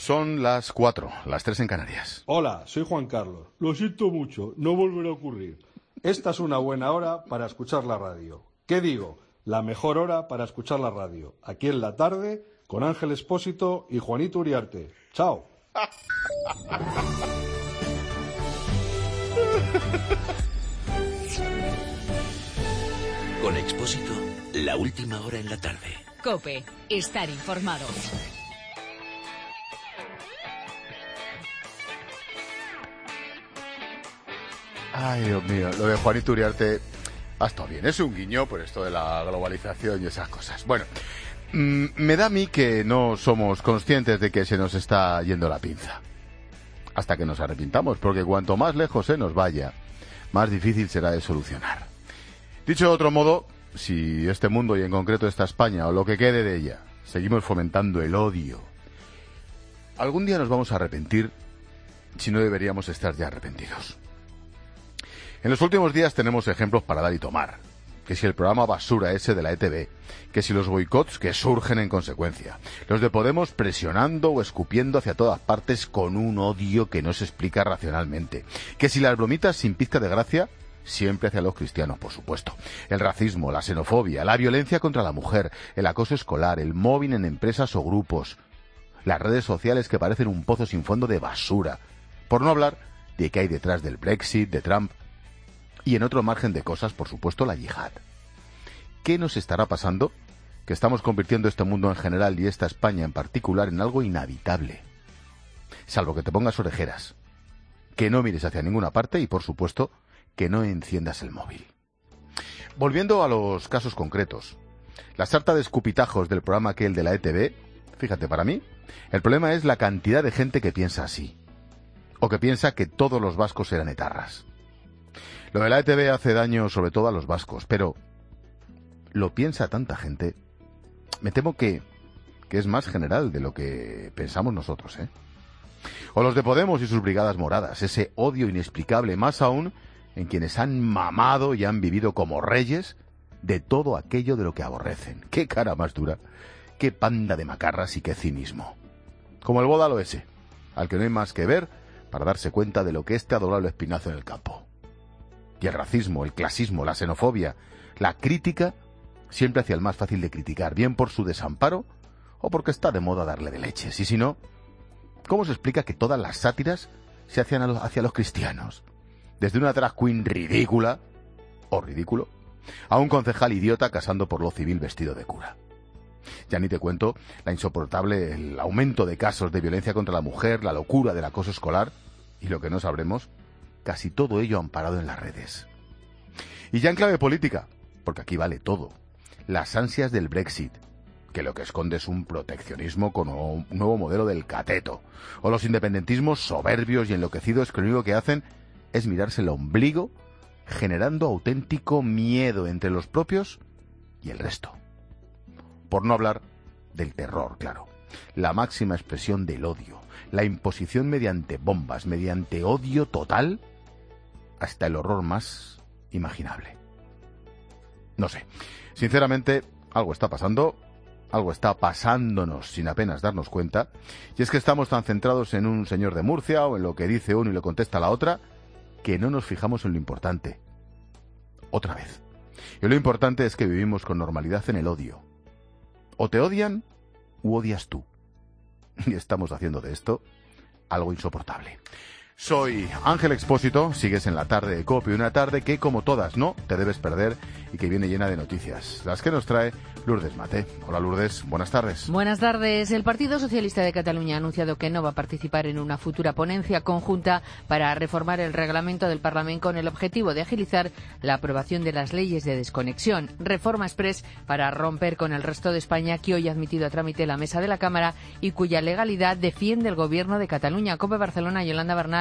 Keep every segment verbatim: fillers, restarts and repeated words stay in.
Son las cuatro, las tres en Canarias. Hola, soy Juan Carlos. Lo siento mucho, no volverá a ocurrir. Esta es una buena hora para escuchar la radio. ¿Qué digo? La mejor hora para escuchar la radio. Aquí en la tarde, con Ángel Expósito y Juanito Uriarte. ¡Chao! Con Expósito, la última hora en la tarde. COPE, estar informado. Ay, Dios mío, lo de Juanito Uriarte ha estado bien. Es un guiño por esto de la globalización y esas cosas. Bueno, mmm, me da a mí que no somos conscientes de que se nos está yendo la pinza. Hasta que nos arrepintamos, porque cuanto más lejos se nos vaya, más difícil será de solucionar. Dicho de otro modo, si este mundo y en concreto esta España o lo que quede de ella, seguimos fomentando el odio, algún día nos vamos a arrepentir si no deberíamos estar ya arrepentidos. En los últimos días tenemos ejemplos para dar y tomar. Que si el programa basura ese de la E T V, que si los boicots que surgen en consecuencia, los de Podemos presionando o escupiendo hacia todas partes con un odio que no se explica racionalmente, que si las bromitas sin pizca de gracia, siempre hacia los cristianos, por supuesto, el racismo, la xenofobia, la violencia contra la mujer, el acoso escolar, el mobbing en empresas o grupos, las redes sociales que parecen un pozo sin fondo de basura, por no hablar de qué hay detrás del Brexit, de Trump, y en otro margen de cosas, por supuesto, la yihad. ¿Qué nos estará pasando? Que estamos convirtiendo este mundo en general y esta España en particular en algo inhabitable. Salvo que te pongas orejeras, que no mires hacia ninguna parte y, por supuesto, que no enciendas el móvil. Volviendo a los casos concretos, la sarta de escupitajos del programa aquel de la E T V, fíjate, para mí, el problema es la cantidad de gente que piensa así, o que piensa que todos los vascos eran etarras. Lo de la E T V hace daño sobre todo a los vascos, pero lo piensa tanta gente. Me temo que, que es más general de lo que pensamos nosotros, ¿eh? O los de Podemos y sus brigadas moradas, ese odio inexplicable, más aún en quienes han mamado y han vivido como reyes de todo aquello de lo que aborrecen. ¡Qué cara más dura! ¡Qué panda de macarras y qué cinismo! Como el bódalo ese, al que no hay más que ver para darse cuenta de lo que este ha doblado el espinazo en el campo. Y el racismo, el clasismo, la xenofobia, la crítica, siempre hacia el más fácil de criticar, bien por su desamparo o porque está de moda darle de leches. Y si no, ¿cómo se explica que todas las sátiras se hacían hacia los cristianos? Desde una drag queen ridícula, o ridículo, a un concejal idiota casando por lo civil vestido de cura. Ya ni te cuento la insoportable, el aumento de casos de violencia contra la mujer, la locura del acoso escolar y lo que no sabremos, casi todo ello amparado en las redes. Y ya en clave política, porque aquí vale todo, las ansias del Brexit, que lo que esconde es un proteccionismo con un nuevo modelo del cateto, o los independentismos soberbios y enloquecidos que lo único que hacen es mirarse el ombligo, generando auténtico miedo entre los propios y el resto. Por no hablar del terror, claro, la máxima expresión del odio, la imposición mediante bombas, mediante odio total, hasta el horror más imaginable. No sé, sinceramente, algo está pasando, algo está pasándonos sin apenas darnos cuenta, y es que estamos tan centrados en un señor de Murcia o en lo que dice uno y lo contesta la otra, que no nos fijamos en lo importante. Otra vez. Y lo importante es que vivimos con normalidad en el odio. O te odian, u odias tú. Y estamos haciendo de esto algo insoportable. Soy Ángel Expósito, sigues en la tarde de COPE, una tarde que, como todas, no te debes perder y que viene llena de noticias, las que nos trae Lourdes Mate. Hola Lourdes, buenas tardes. Buenas tardes. El Partido Socialista de Cataluña ha anunciado que no va a participar en una futura ponencia conjunta para reformar el reglamento del Parlamento con el objetivo de agilizar la aprobación de las leyes de desconexión. Reforma express para romper con el resto de España, que hoy ha admitido a trámite la mesa de la Cámara y cuya legalidad defiende el Gobierno de Cataluña. COPE Barcelona, Yolanda Bernal.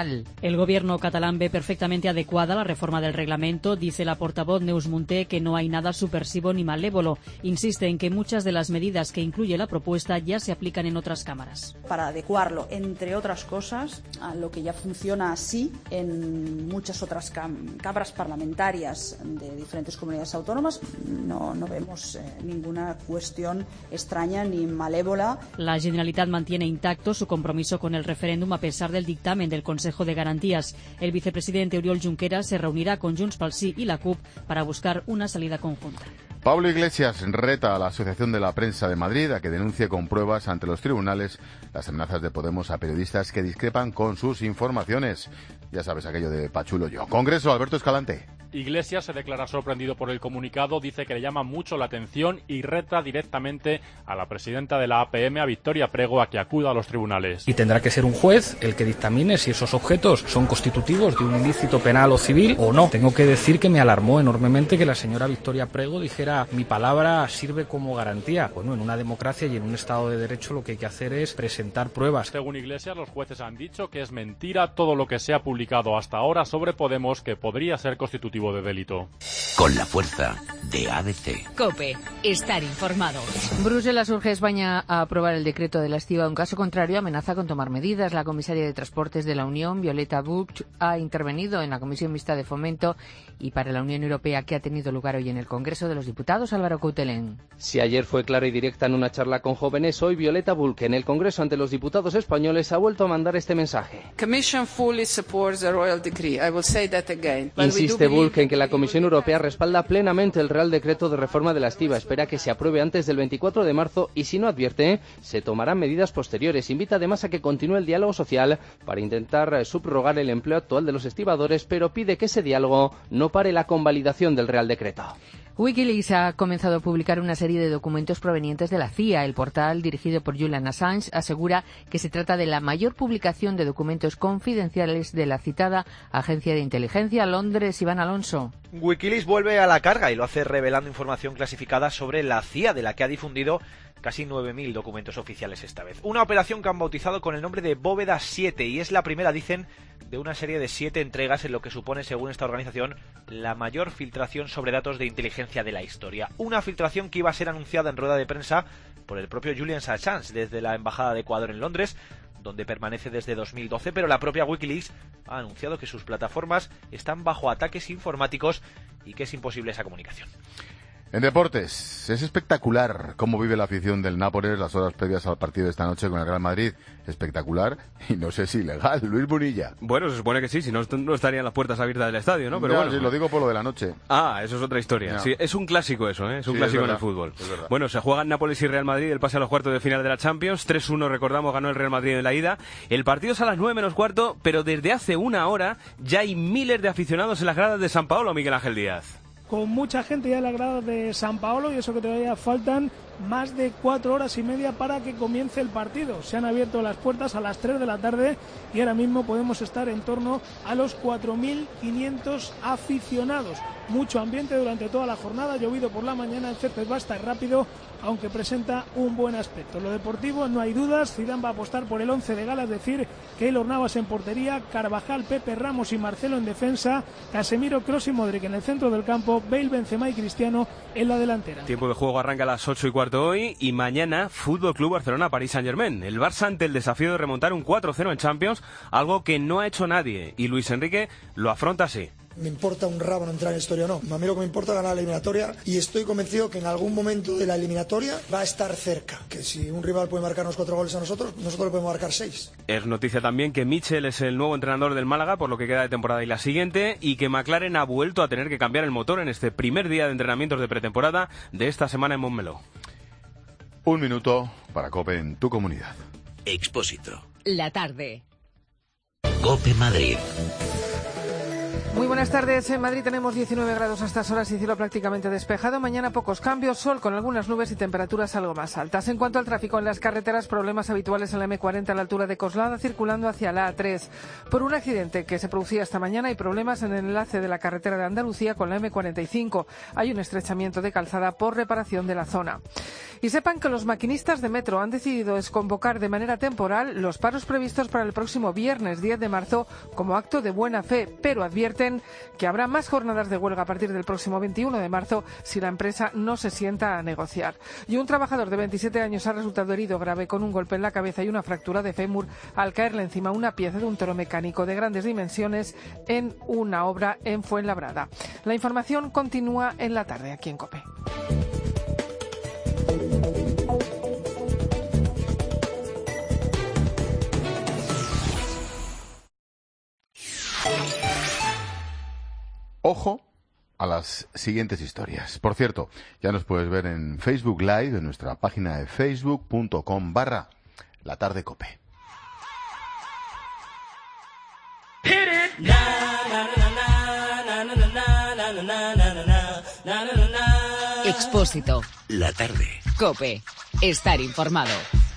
Constitucional. El gobierno catalán ve perfectamente adecuada la reforma del reglamento. Dice la portavoz Neus Munté que no hay nada subversivo ni malévolo. Insiste en que muchas de las medidas que incluye la propuesta ya se aplican en otras cámaras. Para adecuarlo, entre otras cosas, a lo que ya funciona así en muchas otras cámaras parlamentarias de diferentes comunidades autónomas, no, no vemos eh, ninguna cuestión extraña ni malévola. La Generalitat mantiene intacto su compromiso con el referéndum a pesar del dictamen del Consejo de Garantías. El vicepresidente Oriol Junqueras se reunirá con Junts pel Sí y la C U P para buscar una salida conjunta. Pablo Iglesias reta a la Asociación de la Prensa de Madrid a que denuncie con pruebas ante los tribunales las amenazas de Podemos a periodistas que discrepan con sus informaciones. Ya sabes, aquello de Pachulo yo. Congreso, Alberto Escalante. Iglesias se declara sorprendido por el comunicado, dice que le llama mucho la atención y reta directamente a la presidenta de la A P M, a Victoria Prego, a que acuda a los tribunales. Y tendrá que ser un juez el que dictamine si esos objetos son constitutivos de un ilícito penal o civil o no. Tengo que decir que me alarmó enormemente que la señora Victoria Prego dijera mi palabra sirve como garantía. Bueno, en una democracia y en un Estado de Derecho lo que hay que hacer es presentar pruebas. Según Iglesias, los jueces han dicho que es mentira todo lo que se ha publicado hasta ahora sobre Podemos, que podría ser constitutivo de delito. Con la fuerza de A D C. COPE. Estar informado. Bruselas urge a España a aprobar el decreto de la estiba. En caso contrario, amenaza con tomar medidas. La comisaria de Transportes de la Unión, Violeta Bulc, ha intervenido en la Comisión Mixta de Fomento y para la Unión Europea que ha tenido lugar hoy en el Congreso de los Diputados. Álvaro Coutelén. Si ayer fue clara y directa en una charla con jóvenes, hoy Violeta Bulc en el Congreso ante los diputados españoles ha vuelto a mandar este mensaje. Insiste Bulc en que la Comisión Europea respalda plenamente el Real Decreto de reforma de la estiba. Espera que se apruebe antes del veinticuatro de marzo y, si no, advierte, se tomarán medidas posteriores. Invita además a que continúe el diálogo social para intentar subrogar el empleo actual de los estibadores, pero pide que ese diálogo no pare la convalidación del Real Decreto. Wikileaks ha comenzado a publicar una serie de documentos provenientes de la C I A. El portal, dirigido por Julian Assange, asegura que se trata de la mayor publicación de documentos confidenciales de la citada agencia de inteligencia. Londres, Iván Alonso. Wikileaks vuelve a la carga y lo hace revelando información clasificada sobre la C I A, de la que ha difundido casi nueve mil documentos oficiales esta vez. Una operación que han bautizado con el nombre de Bóveda siete y es la primera, dicen, de una serie de siete entregas en lo que supone, según esta organización, la mayor filtración sobre datos de inteligencia de la historia. Una filtración que iba a ser anunciada en rueda de prensa por el propio Julian Assange desde la Embajada de Ecuador en Londres, donde permanece desde dos mil doce, pero la propia Wikileaks ha anunciado que sus plataformas están bajo ataques informáticos y que es imposible esa comunicación. En deportes, es espectacular cómo vive la afición del Nápoles las horas previas al partido de esta noche con el Real Madrid. Espectacular y no sé si legal. Luis Munilla. Bueno, se supone que sí, si no, no estarían las puertas abiertas del estadio, ¿no? Pero ya, bueno, sí, lo digo por lo de la noche. Ah, eso es otra historia. No. Sí, es un clásico eso, ¿eh? Es un Sí, clásico es en el fútbol. Es verdad. Bueno, se juegan Nápoles y Real Madrid el pase a los cuartos de final de la Champions. tres uno, recordamos, ganó el Real Madrid en la ida. El partido es a las nueve menos cuarto, pero desde hace una hora ya hay miles de aficionados en las gradas de San Paolo, Miguel Ángel Díaz. Con mucha gente ya en la grada de San Paolo, y eso que todavía faltan más de cuatro horas y media para que comience el partido. Se han abierto las puertas a las tres de la tarde y ahora mismo podemos estar en torno a los cuatro mil quinientos aficionados. Mucho ambiente durante toda la jornada, ha llovido por la mañana, el césped va a estar rápido, aunque presenta un buen aspecto. Lo deportivo, no hay dudas, Zidane va a apostar por el once de gala, es decir, Keylor Navas en portería, Carvajal, Pepe, Ramos y Marcelo en defensa, Casemiro, Kroos y Modric en el centro del campo, Bale, Benzema y Cristiano en la delantera. Tiempo de juego arranca a las ocho y cuarto hoy y mañana Fútbol Club Barcelona, París Saint-Germain. El Barça ante el desafío de remontar un cuatro cero en Champions, algo que no ha hecho nadie, y Luis Enrique lo afronta así. Me importa un rábano entrar en la historia o no. A mí lo que me importa es ganar la eliminatoria y estoy convencido que en algún momento de la eliminatoria va a estar cerca. Que si un rival puede marcarnos cuatro goles a nosotros, nosotros le podemos marcar seis. Es noticia también que Michel es el nuevo entrenador del Málaga por lo que queda de temporada y la siguiente, y que McLaren ha vuelto a tener que cambiar el motor en este primer día de entrenamientos de pretemporada de esta semana en Montmeló. Un minuto para COPE en tu comunidad. Expósito. La tarde. COPE Madrid. Muy buenas tardes. En Madrid tenemos diecinueve grados a estas horas y cielo prácticamente despejado. Mañana pocos cambios, sol con algunas nubes y temperaturas algo más altas. En cuanto al tráfico en las carreteras, problemas habituales en la eme cuarenta a la altura de Coslada, circulando hacia la a tres. Por un accidente que se producía esta mañana, hay problemas en el enlace de la carretera de Andalucía con la eme cuarenta y cinco. Hay un estrechamiento de calzada por reparación de la zona. Y sepan que los maquinistas de metro han decidido desconvocar de manera temporal los paros previstos para el próximo viernes diez de marzo como acto de buena fe, pero advierten que habrá más jornadas de huelga a partir del próximo veintiuno de marzo si la empresa no se sienta a negociar. Y un trabajador de veintisiete años ha resultado herido grave con un golpe en la cabeza y una fractura de fémur al caerle encima una pieza de un toro mecánico de grandes dimensiones en una obra en Fuenlabrada. La información continúa en la tarde aquí en COPE. Ojo a las siguientes historias. Por cierto, ya nos puedes ver en Facebook Live, en nuestra página de facebook.com barra La Tarde Cope. Expósito. La Tarde. Cope. Estar informado.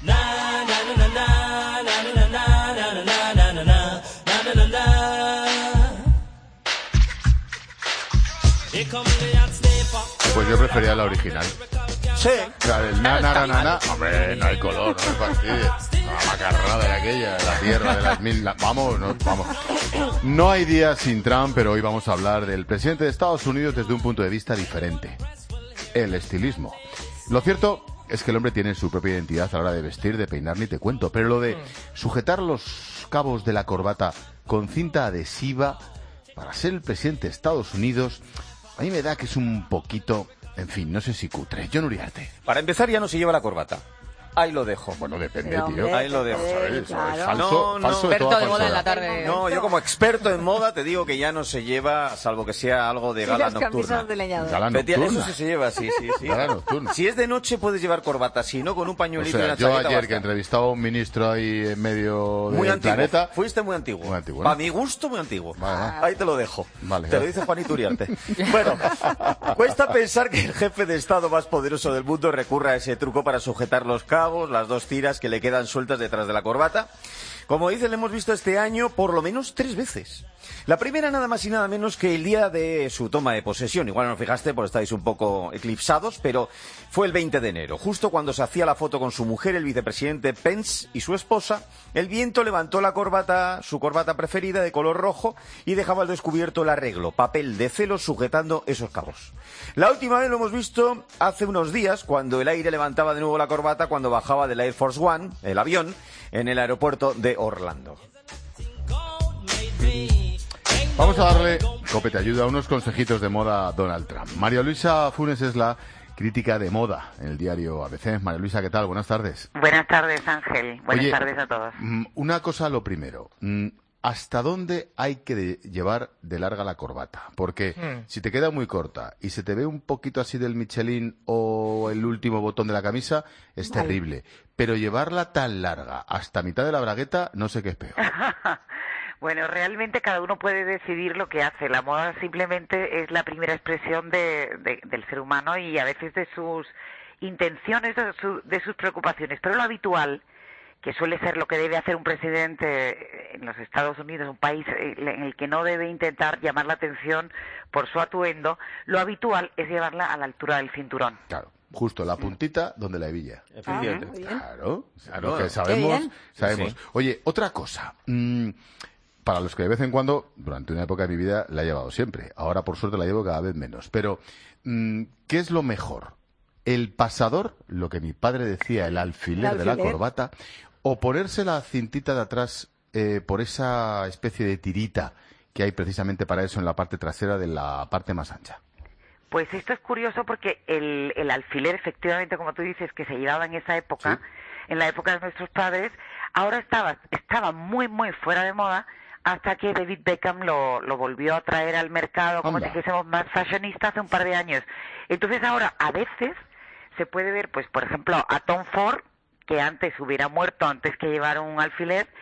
Pues yo prefería la original. Sí. Claro, el na, na, na, na, na. Hombre, no hay color, no me fastidies. La macarrada de aquella, de la tierra de las mil... La... Vamos, no, vamos. No hay día sin Trump, pero hoy vamos a hablar del presidente de Estados Unidos desde un punto de vista diferente. El estilismo. Lo cierto es que el hombre tiene su propia identidad a la hora de vestir, de peinar, ni te cuento. Pero lo de sujetar los cabos de la corbata con cinta adhesiva para ser el presidente de Estados Unidos... A mí me da que es un poquito, en fin, no sé si cutre. John Uriarte. Para empezar, ya no se lleva la corbata. Ahí lo dejo. Bueno, depende, Pero, tío. hombre, Ahí lo dejo. ¿Sabes? claro. Es falso, No, no. falso de Experto toda de moda falsedad. en la tarde. No, yo como experto en moda te digo que ya no se lleva, salvo que sea algo de Y gala las nocturna. camisas de leñador. Gala Efecti- nocturna. Eso sí se lleva, sí, sí, sí. Gala nocturna. Si es de noche puedes llevar corbata, si no con un O pañuelito y sea, una yo chaqueta ayer basta. que entrevistaba a un ministro ahí en medio Muy del antiguo. planeta... Fuiste muy antiguo. Muy antiguo, Para ¿no? mi gusto, muy antiguo. Vale. Ahí te lo dejo. Vale, te lo vale. dice Juanito Uriarte. Bueno, cuesta pensar que el jefe de Estado más poderoso del mundo recurra a ese truco para sujetar los cabos, las dos tiras que le quedan sueltas detrás de la corbata. Como dice, lo hemos visto este año por lo menos tres veces. La primera nada más y nada menos que el día de su toma de posesión. Igual no os fijaste porque estáis un poco eclipsados, pero fue el veinte de enero. Justo cuando se hacía la foto con su mujer, el vicepresidente Pence y su esposa, el viento levantó la corbata, su corbata preferida de color rojo y dejaba al descubierto el arreglo, papel de celo sujetando esos cabos. La última vez lo hemos visto hace unos días, cuando el aire levantaba de nuevo la corbata cuando bajaba del Air Force One, el avión, en el aeropuerto de Orlando. Vamos a darle, Cope te ayuda, unos consejitos de moda a Donald Trump. María Luisa Funes es la crítica de moda en el diario A B C. María Luisa, ¿qué tal? Buenas tardes. Buenas tardes, Ángel. Buenas Oye, tardes a todos. mm, Una cosa lo primero. mm, ¿Hasta dónde hay que de- llevar de larga la corbata? Porque Hmm. si te queda muy corta y se te ve un poquito así del Michelin o el último botón de la camisa, es Vale. terrible. Pero llevarla tan larga hasta mitad de la bragueta, no sé qué es peor. Bueno, realmente cada uno puede decidir lo que hace. La moda simplemente es la primera expresión de, de- del ser humano y a veces de sus intenciones, de, su- de sus preocupaciones. Pero lo habitual, que suele ser lo que debe hacer un presidente en los Estados Unidos, un país en el que no debe intentar llamar la atención por su atuendo, lo habitual es llevarla a la altura del cinturón. Claro. Justo, la puntita donde la hebilla. Efectivamente. Ah, muy bien. Claro, claro Bueno, que qué sabemos. bien. sabemos. Sí. Oye, otra cosa. mm, para los que de vez en cuando, durante una época de mi vida, la he llevado siempre. Ahora, por suerte, la llevo cada vez menos. Pero, mm, ¿qué es lo mejor? ¿El pasador, lo que mi padre decía, el alfiler, El de la alfiler. corbata, o ponerse la cintita de atrás eh, por esa especie de tirita que hay precisamente para eso en la parte trasera de la parte más ancha? Pues esto es curioso porque el, el alfiler, efectivamente, como tú dices, que se llevaba en esa época, en la época de nuestros padres, ahora estaba, estaba muy, muy fuera de moda hasta que David Beckham lo, lo volvió a traer al mercado, como Anda. si dijésemos más fashionista hace un par de años. Entonces ahora, a veces, se puede ver, pues por ejemplo, a Tom Ford, que antes hubiera muerto antes que llevar un alfiler,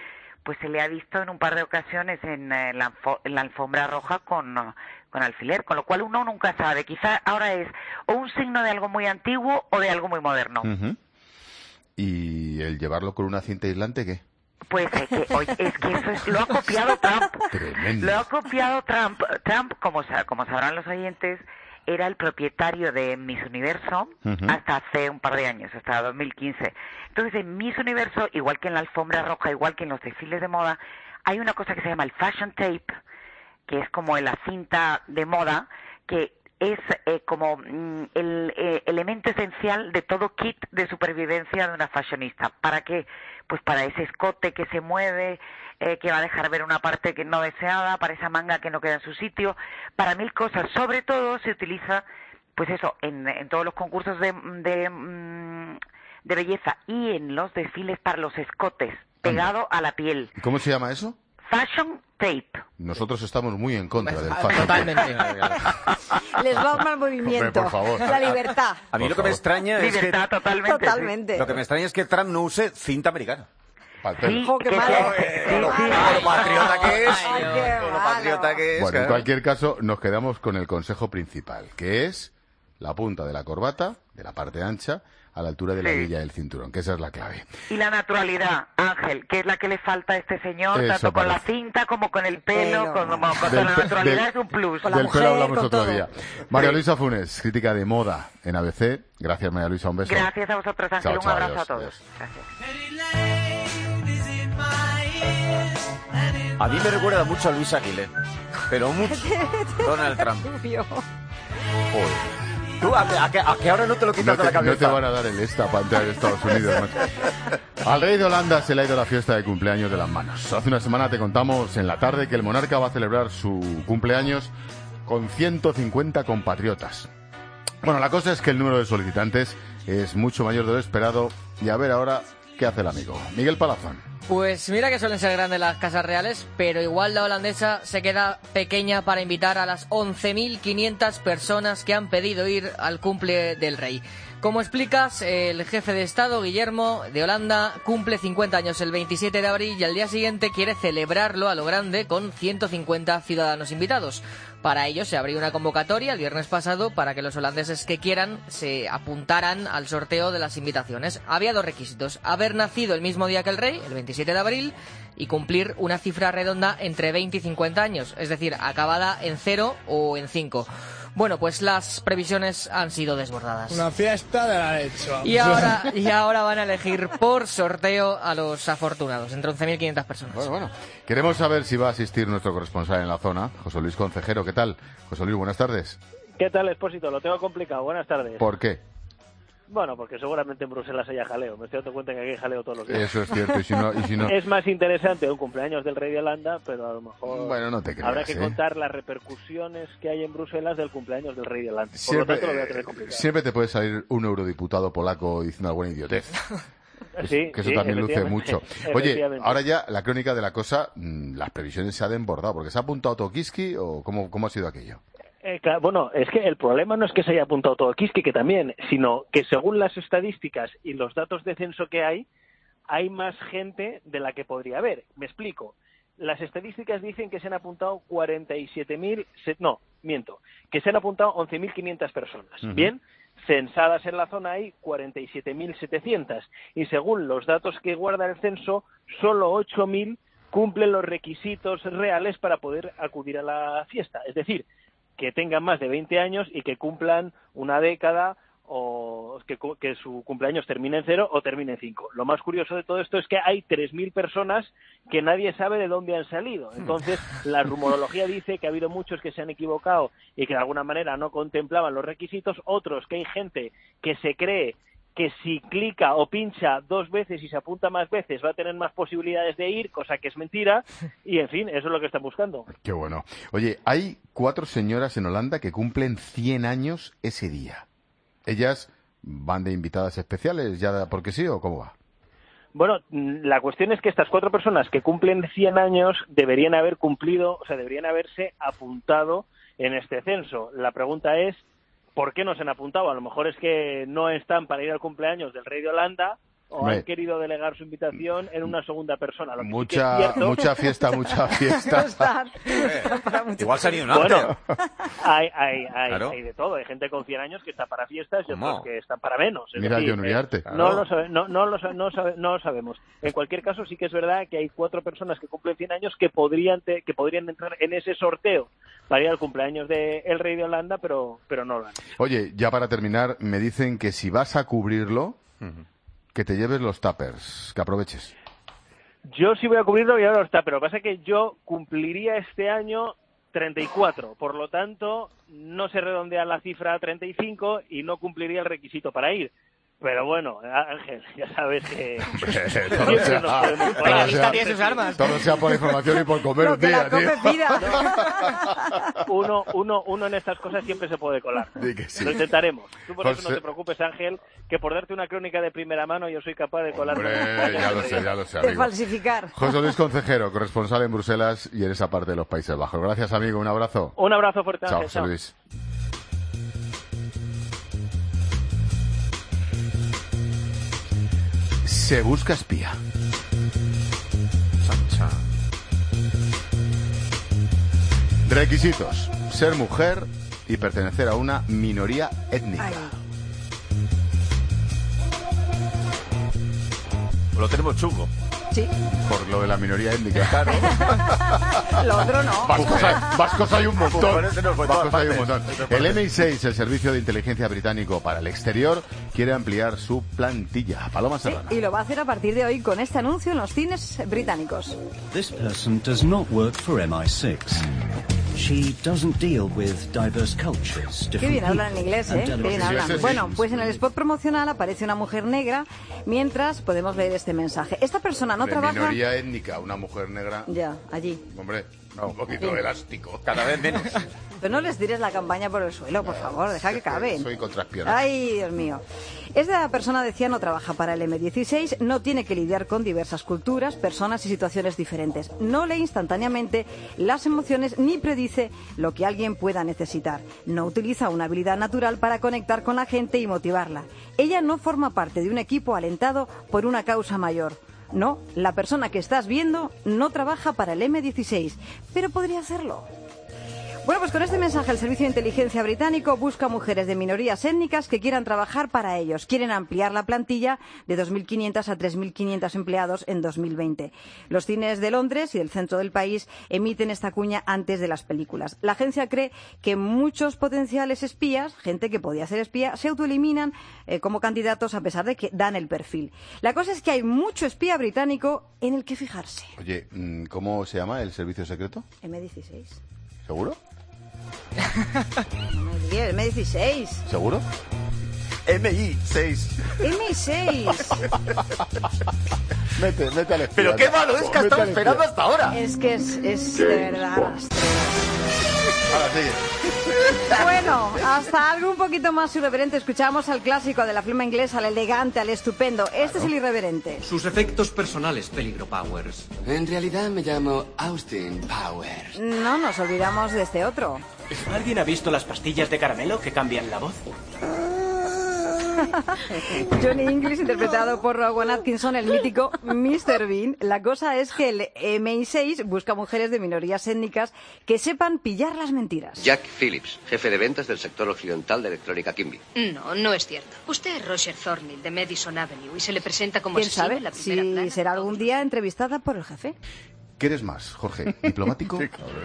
pues se le ha visto en un par de ocasiones en, eh, la, en la alfombra roja con, con alfiler, con lo cual uno nunca sabe. Quizá ahora es o un signo de algo muy antiguo o de algo muy moderno. Uh-huh. ¿Y el llevarlo con una cinta aislante qué? Pues es que, oye, es que eso es, lo ha copiado Trump. Tremendo. Lo ha copiado Trump. Trump, como, como sabrán los oyentes, era el propietario de Miss Universo uh-huh. hasta hace un par de años, hasta dos mil quince. Entonces, en Miss Universo, igual que en la alfombra roja, igual que en los desfiles de moda, hay una cosa que se llama el fashion tape, que es como la cinta de moda, que es eh, como mm, el eh, elemento esencial de todo kit de supervivencia de una fashionista. ¿Para qué? Pues para ese escote que se mueve, eh, que va a dejar ver una parte que no deseada, para esa manga que no queda en su sitio, para mil cosas. Sobre todo se utiliza, pues eso, en, en todos los concursos de, de, de belleza y en los desfiles para los escotes, pegado a la piel. ¿Y cómo se llama eso? Fashion tape. Nosotros estamos muy en contra pues, del fashion totalmente. tape. Les va un mal movimiento. Hombre, por favor. La libertad. A mí Por lo que me favor. extraña es Libertad, que... totalmente. Totalmente. Lo que me extraña es que Trump no use cinta americana. Sí, ¡Jo, qué que- malo! Eh, lo, lo patriota que es. Ay, qué Lo malo. patriota que es. Bueno, en claro. cualquier caso, nos quedamos con el consejo principal, que es la punta de la corbata, de la parte ancha, a la altura de la Sí. hebilla del cinturón, que esa es la clave. Y la naturalidad, Ángel, que es la que le falta a este señor, Eso tanto con la parece. cinta como con el pelo, Pelo. con, como- con Del la pe- naturalidad del- es un plus. Con la Del mujer, pelo hablamos con otro todo. día. María Sí. Luisa Funes, crítica de moda en A B C. Gracias, María Luisa, un beso. Gracias a vosotros, Ángel, Chao, un chao, abrazo adiós, a todos. adiós. Gracias. A mí me recuerda mucho a Luis Aguilé. Pero mucho. Donald Trump. Rubio. Joder. ¿Tú a, que- a, que- a que ahora no te lo No quitas te, de la no te cabeza? van a dar el esta para entrar en Estados Unidos, macho. Al rey de Holanda se le ha ido la fiesta de cumpleaños de las manos. Hace una semana te contamos en la tarde que el monarca va a celebrar su cumpleaños con ciento cincuenta compatriotas. Bueno, la cosa es que el número de solicitantes es mucho mayor de lo esperado y a ver ahora qué hace el amigo. Miguel Palazón. Pues mira que suelen ser grandes las casas reales, pero igual la holandesa se queda pequeña para invitar a las once mil quinientas personas que han pedido ir al cumple del rey. Como explicas, el jefe de Estado, Guillermo, de Holanda, cumple cincuenta años el veintisiete de abril y al día siguiente quiere celebrarlo a lo grande con ciento cincuenta ciudadanos invitados. Para ello se abrió una convocatoria el viernes pasado para que los holandeses que quieran se apuntaran al sorteo de las invitaciones. Había dos requisitos: haber nacido el mismo día que el rey, el veintisiete de abril, y cumplir una cifra redonda entre veinte y cincuenta años, es decir, acabada en cero o en cinco. Bueno, pues las previsiones han sido desbordadas. Una fiesta de la leche. vamos. Y ahora, y ahora van a elegir por sorteo a los afortunados, entre once mil quinientas personas. Bueno, bueno. Queremos saber si va a asistir nuestro corresponsal en la zona, José Luis Concejero. ¿Qué tal? José Luis, buenas tardes. ¿Qué tal, Expósito? Lo tengo complicado. Buenas tardes. ¿Por qué? Bueno, porque seguramente en Bruselas haya jaleo. Me estoy dando cuenta que aquí hay jaleo todos los días. Eso es cierto. Y si no, y si no... Es más interesante un cumpleaños del rey de Holanda, pero a lo mejor Bueno, no te creas, habrá que ¿eh? contar las repercusiones que hay en Bruselas del cumpleaños del rey de Holanda. Por Siempre, lo tanto, lo voy a tener complicado. siempre te puede salir un eurodiputado polaco diciendo alguna idiotez. Sí, que eso sí, también luce efectivamente, mucho. Oye, efectivamente. ahora ya la crónica de la cosa, mm, las previsiones se han desbordado, porque se ha apuntado Tokiski o cómo, cómo ha sido aquello. Eh, claro, bueno, es que el problema no es que se haya apuntado todo Kiski, que también, sino que según las estadísticas y los datos de censo que hay, hay más gente de la que podría haber. Me explico. Las estadísticas dicen que se han apuntado cuarenta y siete mil, no, miento, que se han apuntado once mil quinientas personas. Ujú. Bien, censadas en la zona hay cuarenta y siete mil setecientas y según los datos que guarda el censo, solo ocho mil cumplen los requisitos reales para poder acudir a la fiesta. Es decir, que tengan más de veinte años y que cumplan una década o que, cu- que su cumpleaños termine en cero o termine en cinco. Lo más curioso de todo esto es que hay tres mil personas que nadie sabe de dónde han salido. Entonces, la rumorología dice que ha habido muchos que se han equivocado y que de alguna manera no contemplaban los requisitos, otros que hay gente que se cree que si clica o pincha dos veces y se apunta más veces va a tener más posibilidades de ir, cosa que es mentira, y en fin, eso es lo que están buscando. Qué bueno. Oye, hay cuatro señoras en Holanda que cumplen cien años ese día. ¿Ellas van de invitadas especiales ya porque sí o cómo va? Bueno, mm, la cuestión es que estas cuatro personas que cumplen cien años deberían haber cumplido, o sea, deberían haberse apuntado en este censo. La pregunta es, ¿por qué no se han apuntado? A lo mejor es que no están para ir al cumpleaños del rey de Holanda o han querido delegar su invitación en una segunda persona. Lo que mucha, sí que es cierto... mucha fiesta, mucha fiesta. Igual sería un Bueno, after. hay, hay, hay, Claro. hay de todo. Hay gente con cien años que está para fiestas y otros que están para menos. Es Mira, decir, John Uriarte. eh, Claro. no, lo sabe, no, no, lo, sa- no, sabe- no lo sabemos. En cualquier caso, sí que es verdad que hay cuatro personas que cumplen cien años que podrían te- que podrían entrar en ese sorteo para ir al cumpleaños del rey de Holanda, pero, pero no lo han hecho. Oye, ya para terminar, me dicen que si vas a cubrirlo, que te lleves los tuppers, que aproveches. Yo sí voy a cubrirlo y ahora está, pero lo que pasa es que yo cumpliría este año treinta y cuatro, por lo tanto no se redondea la cifra a treinta y cinco y no cumpliría el requisito para ir. Pero bueno, Ángel, ya sabes que todo siempre sea, nos podemos todo colar. sea- todo sea por información y por comer un día, tío. Uno, uno, uno en estas cosas siempre se puede colar. Di que sí. Lo intentaremos. Tú por eso José- no te preocupes, Ángel, que por darte una crónica de primera mano yo soy capaz de colar. Hombre, ya lo sé, ya lo sé, De amigo. falsificar. José Luis Concejero, corresponsal en Bruselas y en esa parte de los Países Bajos. Gracias, amigo. Un abrazo. Un abrazo fuerte, Chao, Ángel. José Luis. Se busca espía. Requisitos: ser mujer y pertenecer a una minoría étnica. Lo tenemos chungo. Sí. Por lo de la minoría étnica. Claro. Lo otro no. Vascos hay, vascos hay un montón. Por eso no, por todas Vascos hay un partes. montón. El M I seis, el Servicio de Inteligencia Británico para el Exterior, quiere ampliar su plantilla. Paloma Serrano. Y lo va a hacer a partir de hoy con este anuncio en los cines británicos. This person does not work for M I six. She doesn't deal with diverse cultures. Qué bien hablan en inglés, ¿eh? Qué bien different hablan. people. Bueno, pues en el spot promocional aparece una mujer negra, mientras podemos leer este mensaje. Esta persona no De trabaja... minoría étnica, una mujer negra. Ya, allí. Hombre, un poquito Sí. elástico. Cada vez menos. Pero no les tires la campaña por el suelo, por favor, deja que caben. Soy contraspiernas. Ay, Dios mío. Esta persona, decía, no trabaja para el eme dieciséis, no tiene que lidiar con diversas culturas, personas y situaciones diferentes. No lee instantáneamente las emociones ni predice lo que alguien pueda necesitar. No utiliza una habilidad natural para conectar con la gente y motivarla. Ella no forma parte de un equipo alentado por una causa mayor. No, la persona que estás viendo no trabaja para el eme dieciséis, pero podría hacerlo. Bueno, pues con este mensaje el Servicio de Inteligencia británico busca mujeres de minorías étnicas que quieran trabajar para ellos. Quieren ampliar la plantilla de dos mil quinientos a tres mil quinientos empleados en dos mil veinte. Los cines de Londres y del centro del país emiten esta cuña antes de las películas. La agencia cree que muchos potenciales espías, gente que podía ser espía, se autoeliminan eh, como candidatos a pesar de que dan el perfil. La cosa es que hay mucho espía británico en el que fijarse. Oye, mm, ¿cómo se llama el servicio secreto? eme dieciséis. ¿Seguro? No me digas, eme dieciséis. ¿Seguro? M I seis. eme seis. Mete, mete al espía. Pero qué malo es que ha Mete estado al espía. esperando hasta ahora. Es que es, es de verdad rastrero. Ahora sigue. Bueno, hasta algo un poquito más irreverente. Escuchamos al clásico de la firma inglesa, al elegante, al estupendo. Este es el irreverente. Sus efectos personales, Peligro Powers. En realidad me llamo Austin Powers. No nos olvidamos de este otro. ¿Alguien ha visto las pastillas de caramelo que cambian la voz? Johnny English, interpretado por Rowan Atkinson, el mítico mister Bean. La cosa es que el eme i seis busca mujeres de minorías étnicas que sepan pillar las mentiras. Jack Phillips, jefe de ventas del sector occidental de electrónica Kimby. No, no es cierto. Usted es Roger Thornhill, de Madison Avenue, y se le presenta como ¿Quién asesino sabe en la primera si plana. será algún día entrevistada por el jefe? ¿Qué eres más, Jorge? ¿Diplomático?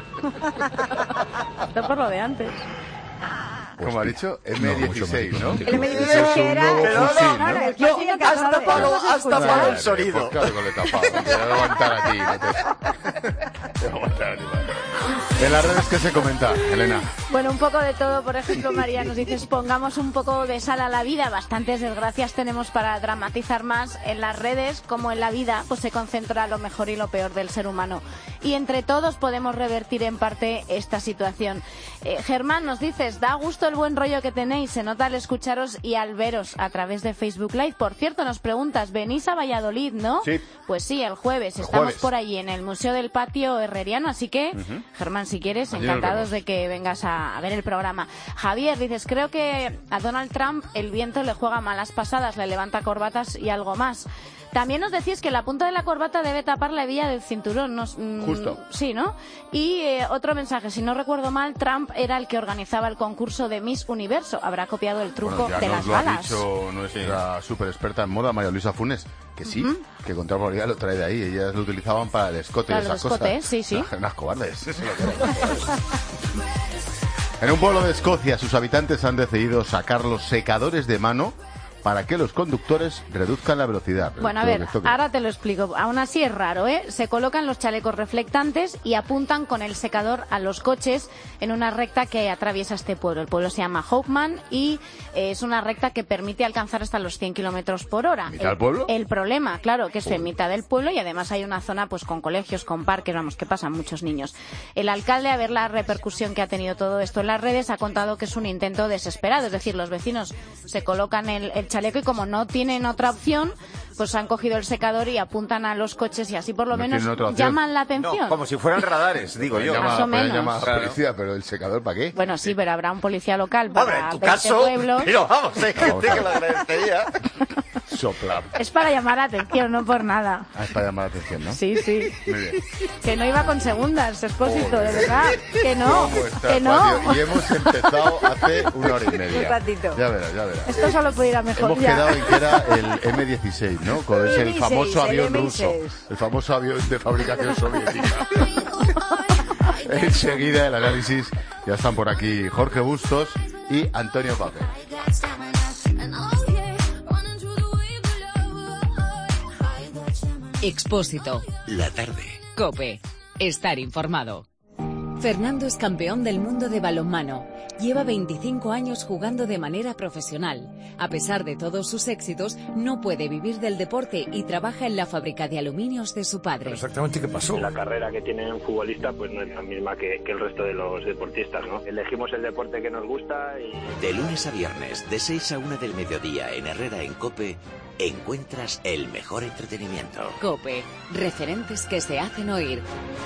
Está por lo de antes. Como ha dicho, eme dieciséis, ¿no? El eme dieciséis Eso es un era nuevo el- fusil, no, ¿no? no, el clásico que hasta sabe. Pablo- Eso se hasta escucha. Pablo el sonido. Pues claro, que le he tapado. Me voy a aguantar a ti. No te... te voy a aguantar a ti, vale. En las redes, ¿qué se comenta, Elena? Bueno, un poco de todo. Por ejemplo, María nos dice, pongamos un poco de sal a la vida. Bastantes desgracias tenemos para dramatizar más. En las redes, como en la vida, pues se concentra lo mejor y lo peor del ser humano. y entre todos podemos revertir en parte esta situación. Eh, Germán, nos dices, da gusto el buen rollo que tenéis, se nota al escucharos y al veros a través de Facebook Live. Por cierto, nos preguntas, venís a Valladolid, ¿no? Sí. Pues sí, el jueves, el estamos jueves. por allí en el Museo del Patio Herreriano, así que, uh-huh. Germán, si quieres, allí encantados de que vengas a, a ver el programa. Javier, dices, creo que a Donald Trump el viento le juega malas pasadas, le levanta corbatas y algo más. También nos decís que la punta de la corbata debe tapar la hebilla del cinturón. Nos, mm, Justo. Sí, ¿no? Y eh, otro mensaje, si no recuerdo mal, Trump era el que organizaba el concurso de Miss Universo. Habrá copiado el truco bueno, ya de nos las lo balas. Ha dicho nuestra sí. súper experta en moda, María Luisa Funes, que sí, uh-huh. que con toda probabilidad lo trae de ahí. Ellas lo utilizaban para el escote claro, y esas el escote, cosas. Sí, sí. Unas cobardes. Eso lo que en un pueblo de Escocia, sus habitantes han decidido sacar los secadores de mano para que los conductores reduzcan la velocidad. Bueno, a ver, ahora te lo explico. Aún así es raro, ¿eh? Se colocan los chalecos reflectantes y apuntan con el secador a los coches en una recta que atraviesa este pueblo. El pueblo se llama Hopeman y eh, es una recta que permite alcanzar hasta los cien kilómetros por hora. ¿Mitad del pueblo? El problema, claro, que es en mitad del pueblo y además hay una zona pues con colegios, con parques, vamos, que pasan muchos niños. El alcalde, a ver la repercusión que ha tenido todo esto en las redes, ha contado que es un intento desesperado. Es decir, los vecinos se colocan el, el chaleco y como no tienen otra opción, pues han cogido el secador y apuntan a los coches y así por lo no menos llaman la atención. No, como si fueran radares, digo yo. Más o menos. Llama a la policía, pero el secador ¿para qué? Bueno, sí, pero habrá un policía local para Hombre, en tu veinte caso, pueblos. Pero vamos, hay gente que lo agradecería. Sopla. Es para llamar la atención, no por nada. Ah, es para llamar la atención, ¿no? Sí, sí. Muy bien. Que no iba con segundas, Expósito, Joder. de verdad. Que no, que no. Y hemos empezado hace una hora y media. Un ratito. Ya verás, ya verás. Esto solo puede ir a mejor. Hemos ya. quedado en que era el eme dieciséis, ¿no? Con ese, el famoso el avión eme ruso. dieciséis. El famoso avión de fabricación soviética. Enseguida el análisis. Ya están por aquí Jorge Bustos y Antonio Pape. Expósito. La tarde. COPE. Estar informado. Fernando es campeón del mundo de balonmano. Lleva veinticinco años jugando de manera profesional. A pesar de todos sus éxitos, no puede vivir del deporte y trabaja en la fábrica de aluminios de su padre. ¿Exactamente qué pasó? La carrera que tiene un futbolista pues no es la misma que, que el resto de los deportistas, ¿no? Elegimos el deporte que nos gusta y... De lunes a viernes, de seis a una del mediodía en Herrera en COPE, encuentras el mejor entretenimiento. COPE. Referentes que se hacen oír.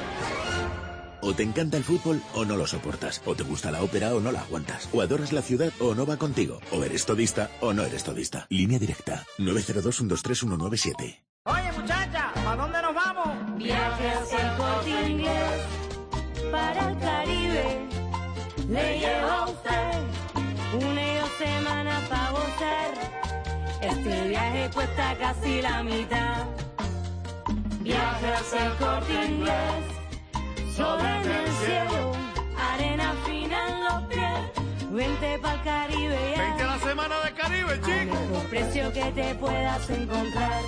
O te encanta el fútbol o no lo soportas. O te gusta la ópera o no la aguantas. O adoras la ciudad o no va contigo. O eres todista o no eres todista. Línea directa. nueve cero dos, uno dos tres, uno nueve siete. Oye, muchacha, ¿para dónde nos vamos? Viajes El Corte Inglés para el Caribe. Le llevo a usted una y dos semanas para gozar. Este viaje cuesta casi la mitad. Viajes El Corte Inglés. Sol en el cielo, arena fina en los pies. Vente pa'l Caribe ya. Vente a la semana de Caribe, chico. Al mejor precio que te puedas encontrar.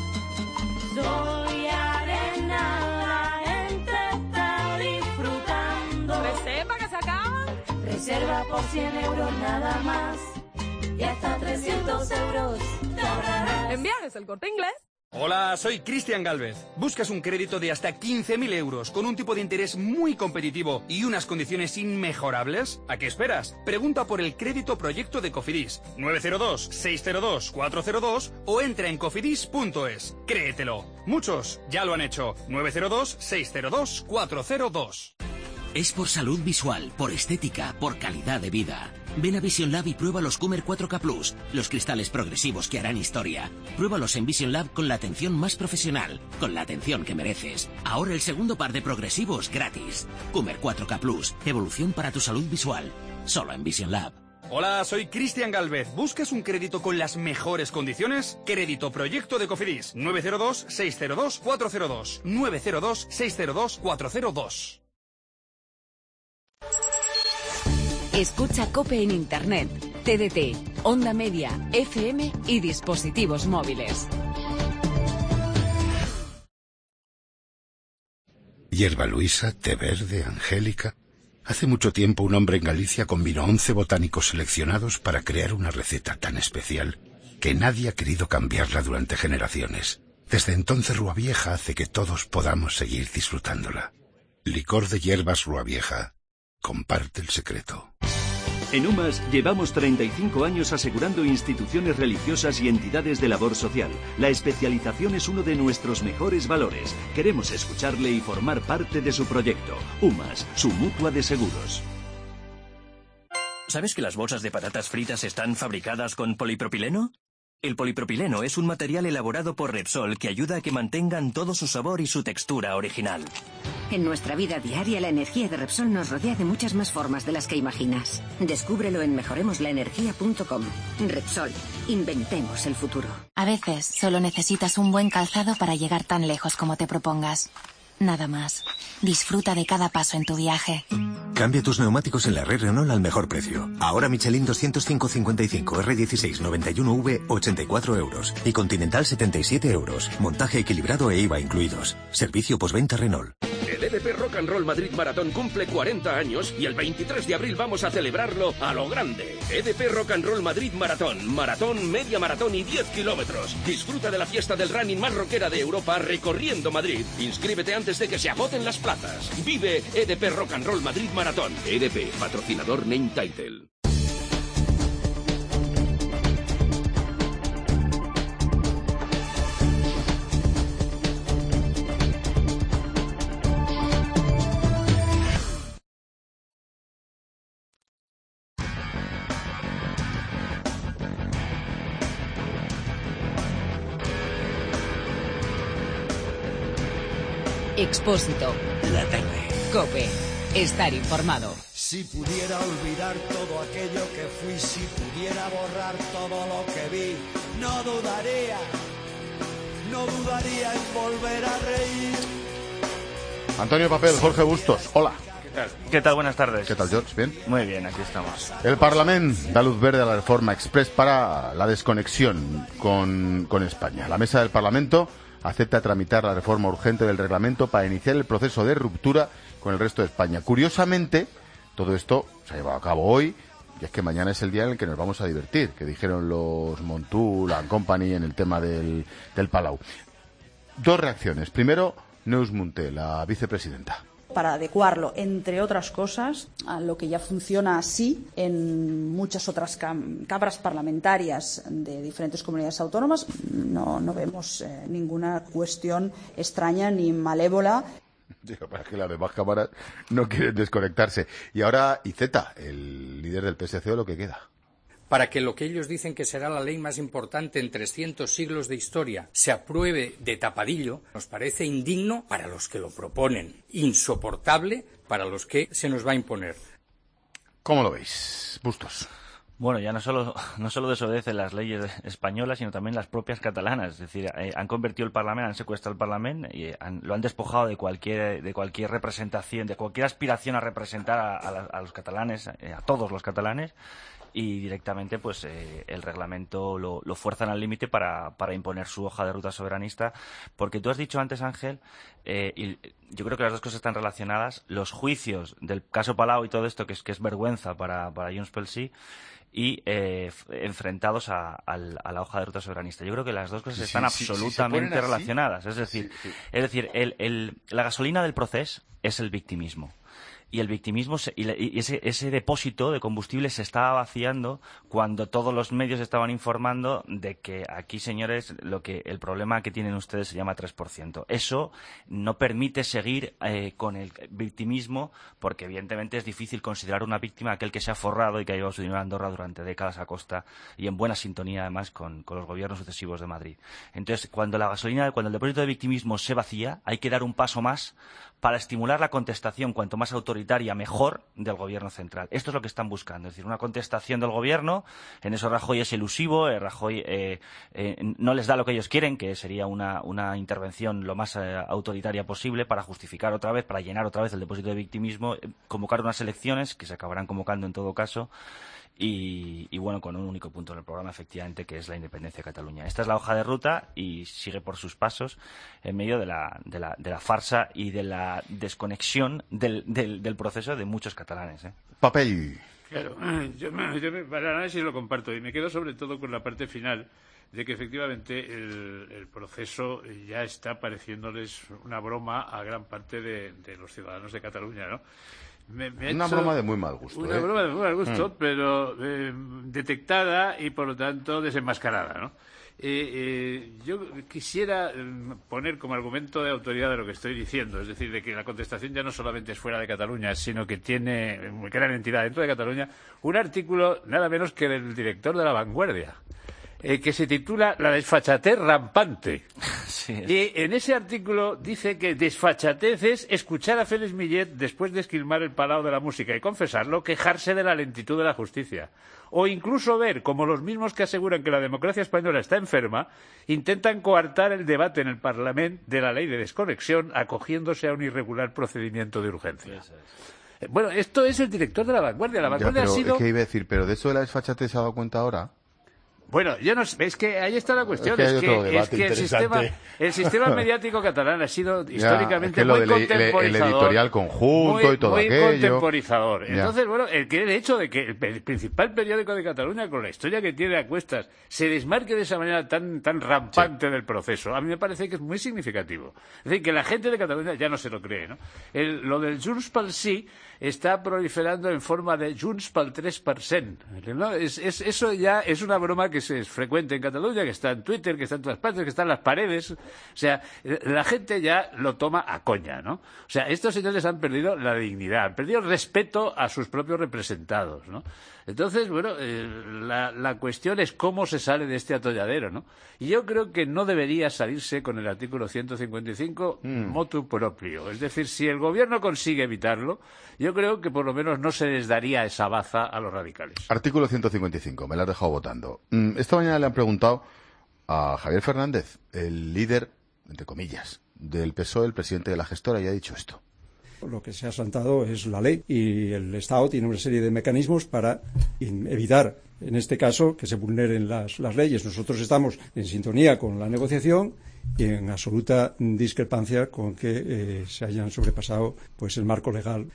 Sol y arena, la gente está disfrutando. Reserva que se acaban. Reserva por cien euros nada más. Y hasta trescientos euros te ahorrarás. En Viajes El Corte Inglés. Hola, soy Cristian Galvez. ¿Buscas un crédito de hasta quince mil euros con un tipo de interés muy competitivo y unas condiciones inmejorables? ¿A qué esperas? Pregunta por el crédito proyecto de Cofidis nueve cero dos, seis cero dos, cuatro cero dos o entra en cofidis punto es. Créetelo. Muchos ya lo han hecho. nueve cero dos, seis cero dos, cuatro cero dos. Es por salud visual, por estética, por calidad de vida. Ven a Vision Lab y prueba los Comer cuatro K Plus, los cristales progresivos que harán historia. Pruébalos en Vision Lab con la atención más profesional, con la atención que mereces. Ahora el segundo par de progresivos gratis. Comer cuatro K Plus, evolución para tu salud visual. Solo en Vision Lab. Hola, soy Cristian Galvez. ¿Buscas un crédito con las mejores condiciones? Crédito proyecto de Cofidis nueve cero dos, seis cero dos, cuatro cero dos. nueve cero dos, seis cero dos, cuatro cero dos. Escucha COPE en Internet, T D T, Onda Media, F M y dispositivos móviles. Hierba Luisa, té verde, angélica. Hace mucho tiempo un hombre en Galicia combinó once botánicos seleccionados para crear una receta tan especial que nadie ha querido cambiarla durante generaciones. Desde entonces Rua Vieja hace que todos podamos seguir disfrutándola. Licor de hierbas Rua Vieja. Comparte el secreto. En UMAS llevamos treinta y cinco años asegurando instituciones religiosas y entidades de labor social. La especialización es uno de nuestros mejores valores. Queremos escucharle y formar parte de su proyecto. UMAS, su mutua de seguros. ¿Sabes que las bolsas de patatas fritas están fabricadas con polipropileno? El polipropileno es un material elaborado por Repsol que ayuda a que mantengan todo su sabor y su textura original. En nuestra vida diaria, la energía de Repsol nos rodea de muchas más formas de las que imaginas. Descúbrelo en mejoremos la energía punto com. Repsol, inventemos el futuro. A veces solo necesitas un buen calzado para llegar tan lejos como te propongas. Nada más. Disfruta de cada paso en tu viaje. Cambia tus neumáticos en la red Renault al mejor precio. Ahora Michelin doscientos cinco cincuenta y cinco, R dieciséis noventa y uno V ochenta y cuatro euros. Y Continental setenta y siete euros. Montaje equilibrado e I V A incluidos. Servicio postventa Renault. El E D P Rock and Roll Madrid Maratón cumple cuarenta años y el veintitrés de abril vamos a celebrarlo a lo grande. E D P Rock and Roll Madrid Maratón, maratón, media maratón y diez kilómetros. Disfruta de la fiesta del running más rockera de Europa recorriendo Madrid. Inscríbete antes de que se agoten las plazas. Vive E D P Rock and Roll Madrid Maratón. E D P, patrocinador Name Title. Expósito. La tarde. COPE. Estar informado. Si pudiera olvidar todo aquello que fui, si pudiera borrar todo lo que vi, no dudaría, no dudaría en volver a reír. Antonio Papel, Jorge Bustos, hola. ¿Qué tal? ¿Qué tal? Buenas tardes. ¿Qué tal, George? ¿Bien? Muy bien, aquí estamos. El Parlamento da luz verde a la reforma express para la desconexión con, con España. La mesa del Parlamento acepta tramitar la reforma urgente del reglamento para iniciar el proceso de ruptura con el resto de España. Curiosamente, todo esto se ha llevado a cabo hoy, y es que mañana es el día en el que nos vamos a divertir, que dijeron los Montul and Company en el tema del, del Palau. Dos reacciones. Primero, Neus Munté, la vicepresidenta. Para adecuarlo, entre otras cosas, a lo que ya funciona así en muchas otras cam- cámaras parlamentarias de diferentes comunidades autónomas, no, no vemos eh, ninguna cuestión extraña ni malévola. Digo, para que las demás cámaras no quieren desconectarse. Y ahora Iceta, el líder del P S C, o lo que queda. Para que lo que ellos dicen que será la ley más importante en trescientos siglos de historia se apruebe de tapadillo, nos parece indigno para los que lo proponen, insoportable para los que se nos va a imponer. ¿Cómo lo veis, Bustos? Bueno, ya no solo, no solo desobedecen las leyes españolas, sino también las propias catalanas. Es decir, eh, han convertido el Parlamento, han secuestrado el Parlamento y han, lo han despojado de cualquier, de cualquier representación, de cualquier aspiración a representar a, a, la, a los catalanes, eh, a todos los catalanes. Y directamente pues eh, el reglamento lo, lo fuerzan al límite para, para imponer su hoja de ruta soberanista, porque tú has dicho antes, Ángel, eh, y yo creo que las dos cosas están relacionadas, los juicios del caso Palau y todo esto, que es que es vergüenza para, para Junts pel Sí, y eh, enfrentados a, a, a la hoja de ruta soberanista. Yo creo que las dos cosas Sí, están sí, absolutamente sí, sí, relacionadas. Es decir, sí, sí. es decir el, el, la gasolina del proceso es el victimismo. Y el victimismo se, y, la, y ese, ese depósito de combustible se estaba vaciando cuando todos los medios estaban informando de que aquí, señores, lo que el problema que tienen ustedes se llama tres por ciento. Eso no permite seguir eh, con el victimismo, porque evidentemente es difícil considerar una víctima aquel que se ha forrado y que ha llevado su dinero a Andorra durante décadas a costa y en buena sintonía además con, con los gobiernos sucesivos de Madrid. Entonces, cuando la gasolina, cuando el depósito de victimismo se vacía, hay que dar un paso más para estimular la contestación cuanto más autoritaria mejor del gobierno central. Esto es lo que están buscando, es decir, una contestación del gobierno. En eso Rajoy es elusivo, eh, Rajoy eh, eh, no les da lo que ellos quieren, que sería una, una intervención lo más eh, autoritaria posible para justificar otra vez, para llenar otra vez el depósito de victimismo, eh, convocar unas elecciones que se acabarán convocando en todo caso. Y, y bueno, con un único punto en el programa, efectivamente, que es la independencia de Cataluña. Esta es la hoja de ruta y sigue por sus pasos en medio de la, de la, de la farsa y de la desconexión del, del, del proceso de muchos catalanes, ¿eh? Papel. Claro, yo, me, yo me, para el análisis lo comparto y me quedo sobre todo con la parte final, de que efectivamente el, el proceso ya está pareciéndoles una broma a gran parte de, de los ciudadanos de Cataluña, ¿no? Me, me una hecho, broma de muy mal gusto. Una ¿eh? broma de muy mal gusto, mm. pero eh, detectada y por lo tanto desenmascarada, ¿no? Eh, eh, yo quisiera poner como argumento de autoridad de lo que estoy diciendo, es decir, de que la contestación ya no solamente es fuera de Cataluña, sino que tiene gran entidad dentro de Cataluña, un artículo nada menos que del director de La Vanguardia, eh, que se titula La desfachatez rampante. Sí, es... Y en ese artículo dice que desfachatez es escuchar a Félix Millet después de esquilmar el Palau de la Música y confesarlo, quejarse de la lentitud de la justicia. O incluso ver como los mismos que aseguran que la democracia española está enferma intentan coartar el debate en el Parlamento de la ley de desconexión acogiéndose a un irregular procedimiento de urgencia. Bueno, esto es el director de La Vanguardia. La Vanguardia ya, pero ha sido... Es que iba a decir, pero de eso de la desfachatez se ha dado cuenta ahora. Bueno, yo no sé, es que ahí está la cuestión, es es que, que, es que el, sistema, el sistema mediático catalán ha sido ya, históricamente es que muy el, contemporizador. El, el editorial conjunto muy, y todo muy aquello. Muy contemporizador. Ya. Entonces, bueno, el, que el hecho de que el, el principal periódico de Cataluña, con la historia que tiene a cuestas, se desmarque de esa manera tan, tan rampante sí. del proceso, a mí me parece que es muy significativo. Es decir, que la gente de Cataluña ya no se lo cree, ¿no? El, lo del Junts pel Sí está proliferando en forma de Junts pel tres per cent, ¿no? Es, es, eso ya es una broma que se es frecuente en Cataluña, que está en Twitter, que está en todas partes, que está en las paredes. O sea, la gente ya lo toma a coña, ¿no? O sea, estos señores han perdido la dignidad, han perdido el respeto a sus propios representados, ¿no? Entonces, bueno, eh, la, la cuestión es cómo se sale de este atolladero, ¿no? Y yo creo que no debería salirse con el artículo ciento cincuenta y cinco mm. motu proprio. Es decir, si el gobierno consigue evitarlo, yo creo que por lo menos no se les daría esa baza a los radicales. Artículo ciento cincuenta y cinco, me lo has dejado votando. Esta mañana le han preguntado a Javier Fernández, el líder, entre comillas, del P S O E, el presidente de la gestora, y ha dicho esto. Lo que se ha saltado es la ley y el Estado tiene una serie de mecanismos para evitar, en este caso, que se vulneren las, las leyes. Nosotros estamos en sintonía con la negociación y en absoluta discrepancia con que eh, se hayan sobrepasado pues el marco legal.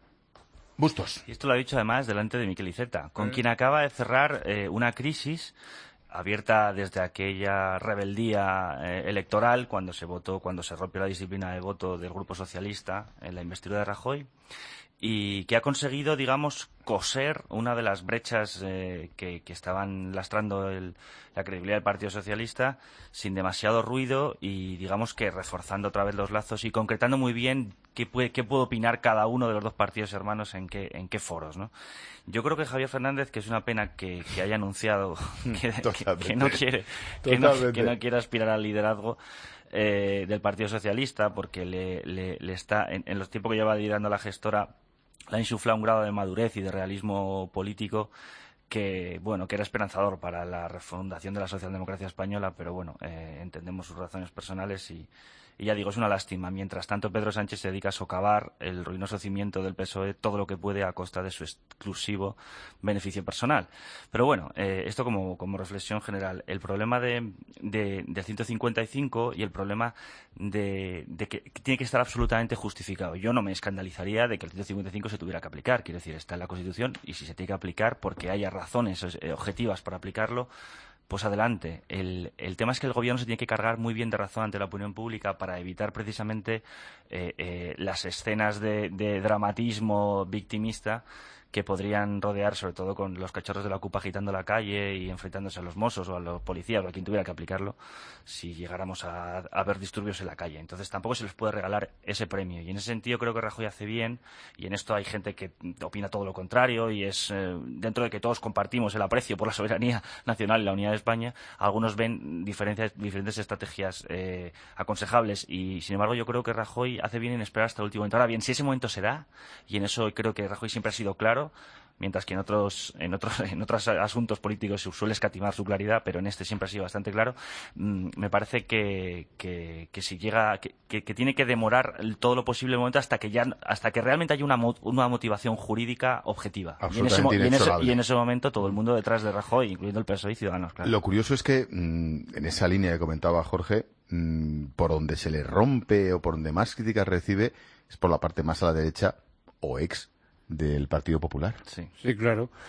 Bustos. Y esto lo ha dicho además delante de Miquel Iceta, con eh. quien acaba de cerrar eh, una crisis abierta desde aquella rebeldía eh, electoral cuando se votó, cuando se rompió la disciplina de voto del Grupo Socialista en la investidura de Rajoy, y que ha conseguido, digamos, coser una de las brechas eh, que, que estaban lastrando el, la credibilidad del Partido Socialista sin demasiado ruido y, digamos, que reforzando otra vez los lazos y concretando muy bien qué puede, qué puede opinar cada uno de los dos partidos hermanos en qué, en qué foros, ¿no? Yo creo que Javier Fernández, que es una pena que, que haya anunciado que, que, que no quiere que no, que no quiere aspirar al liderazgo eh, del Partido Socialista, porque le, le, le está en, en los tiempos que lleva liderando la gestora le ha insuflado un grado de madurez y de realismo político que, bueno, que era esperanzador para la refundación de la socialdemocracia española, pero bueno, eh, entendemos sus razones personales y, y ya digo, es una lástima. Mientras tanto, Pedro Sánchez se dedica a socavar el ruinoso cimiento del P S O E todo lo que puede a costa de su exclusivo beneficio personal. Pero bueno, eh, esto como, como reflexión general. El problema de, de, del ciento cincuenta y cinco y el problema de, de que, que tiene que estar absolutamente justificado. Yo no me escandalizaría de que el ciento cincuenta y cinco se tuviera que aplicar. Quiero decir, está en la Constitución y si se tiene que aplicar porque haya razones eh, objetivas para aplicarlo, pues adelante. El, el tema es que el gobierno se tiene que cargar muy bien de razón ante la opinión pública para evitar precisamente eh, eh, las escenas de, de dramatismo victimista que podrían rodear, sobre todo con los cachorros de la CUP agitando la calle y enfrentándose a los mozos o a los policías o a quien tuviera que aplicarlo si llegáramos a, a ver disturbios en la calle. Entonces tampoco se les puede regalar ese premio. Y en ese sentido creo que Rajoy hace bien, y en esto hay gente que opina todo lo contrario, y es eh, dentro de que todos compartimos el aprecio por la soberanía nacional y la unidad de España, algunos ven diferentes, diferentes estrategias eh, aconsejables, y sin embargo yo creo que Rajoy hace bien en esperar hasta el último momento. Ahora bien, si ese momento se da, y en eso creo que Rajoy siempre ha sido claro, mientras que en otros en otros en otros asuntos políticos se suele escatimar su claridad, pero en este siempre ha sido bastante claro. Mm, me parece que, que, que si llega que, que, que tiene que demorar todo lo posible el momento hasta que ya hasta que realmente haya una una motivación jurídica objetiva. Y en, ese, y, en ese, y en ese momento todo el mundo detrás de Rajoy, incluyendo el P S O E y Ciudadanos, claro. Lo curioso es que mm, en esa línea que comentaba Jorge, mm, por donde se le rompe o por donde más críticas recibe es por la parte más a la derecha o ex del Partido Popular. Sí, sí, claro.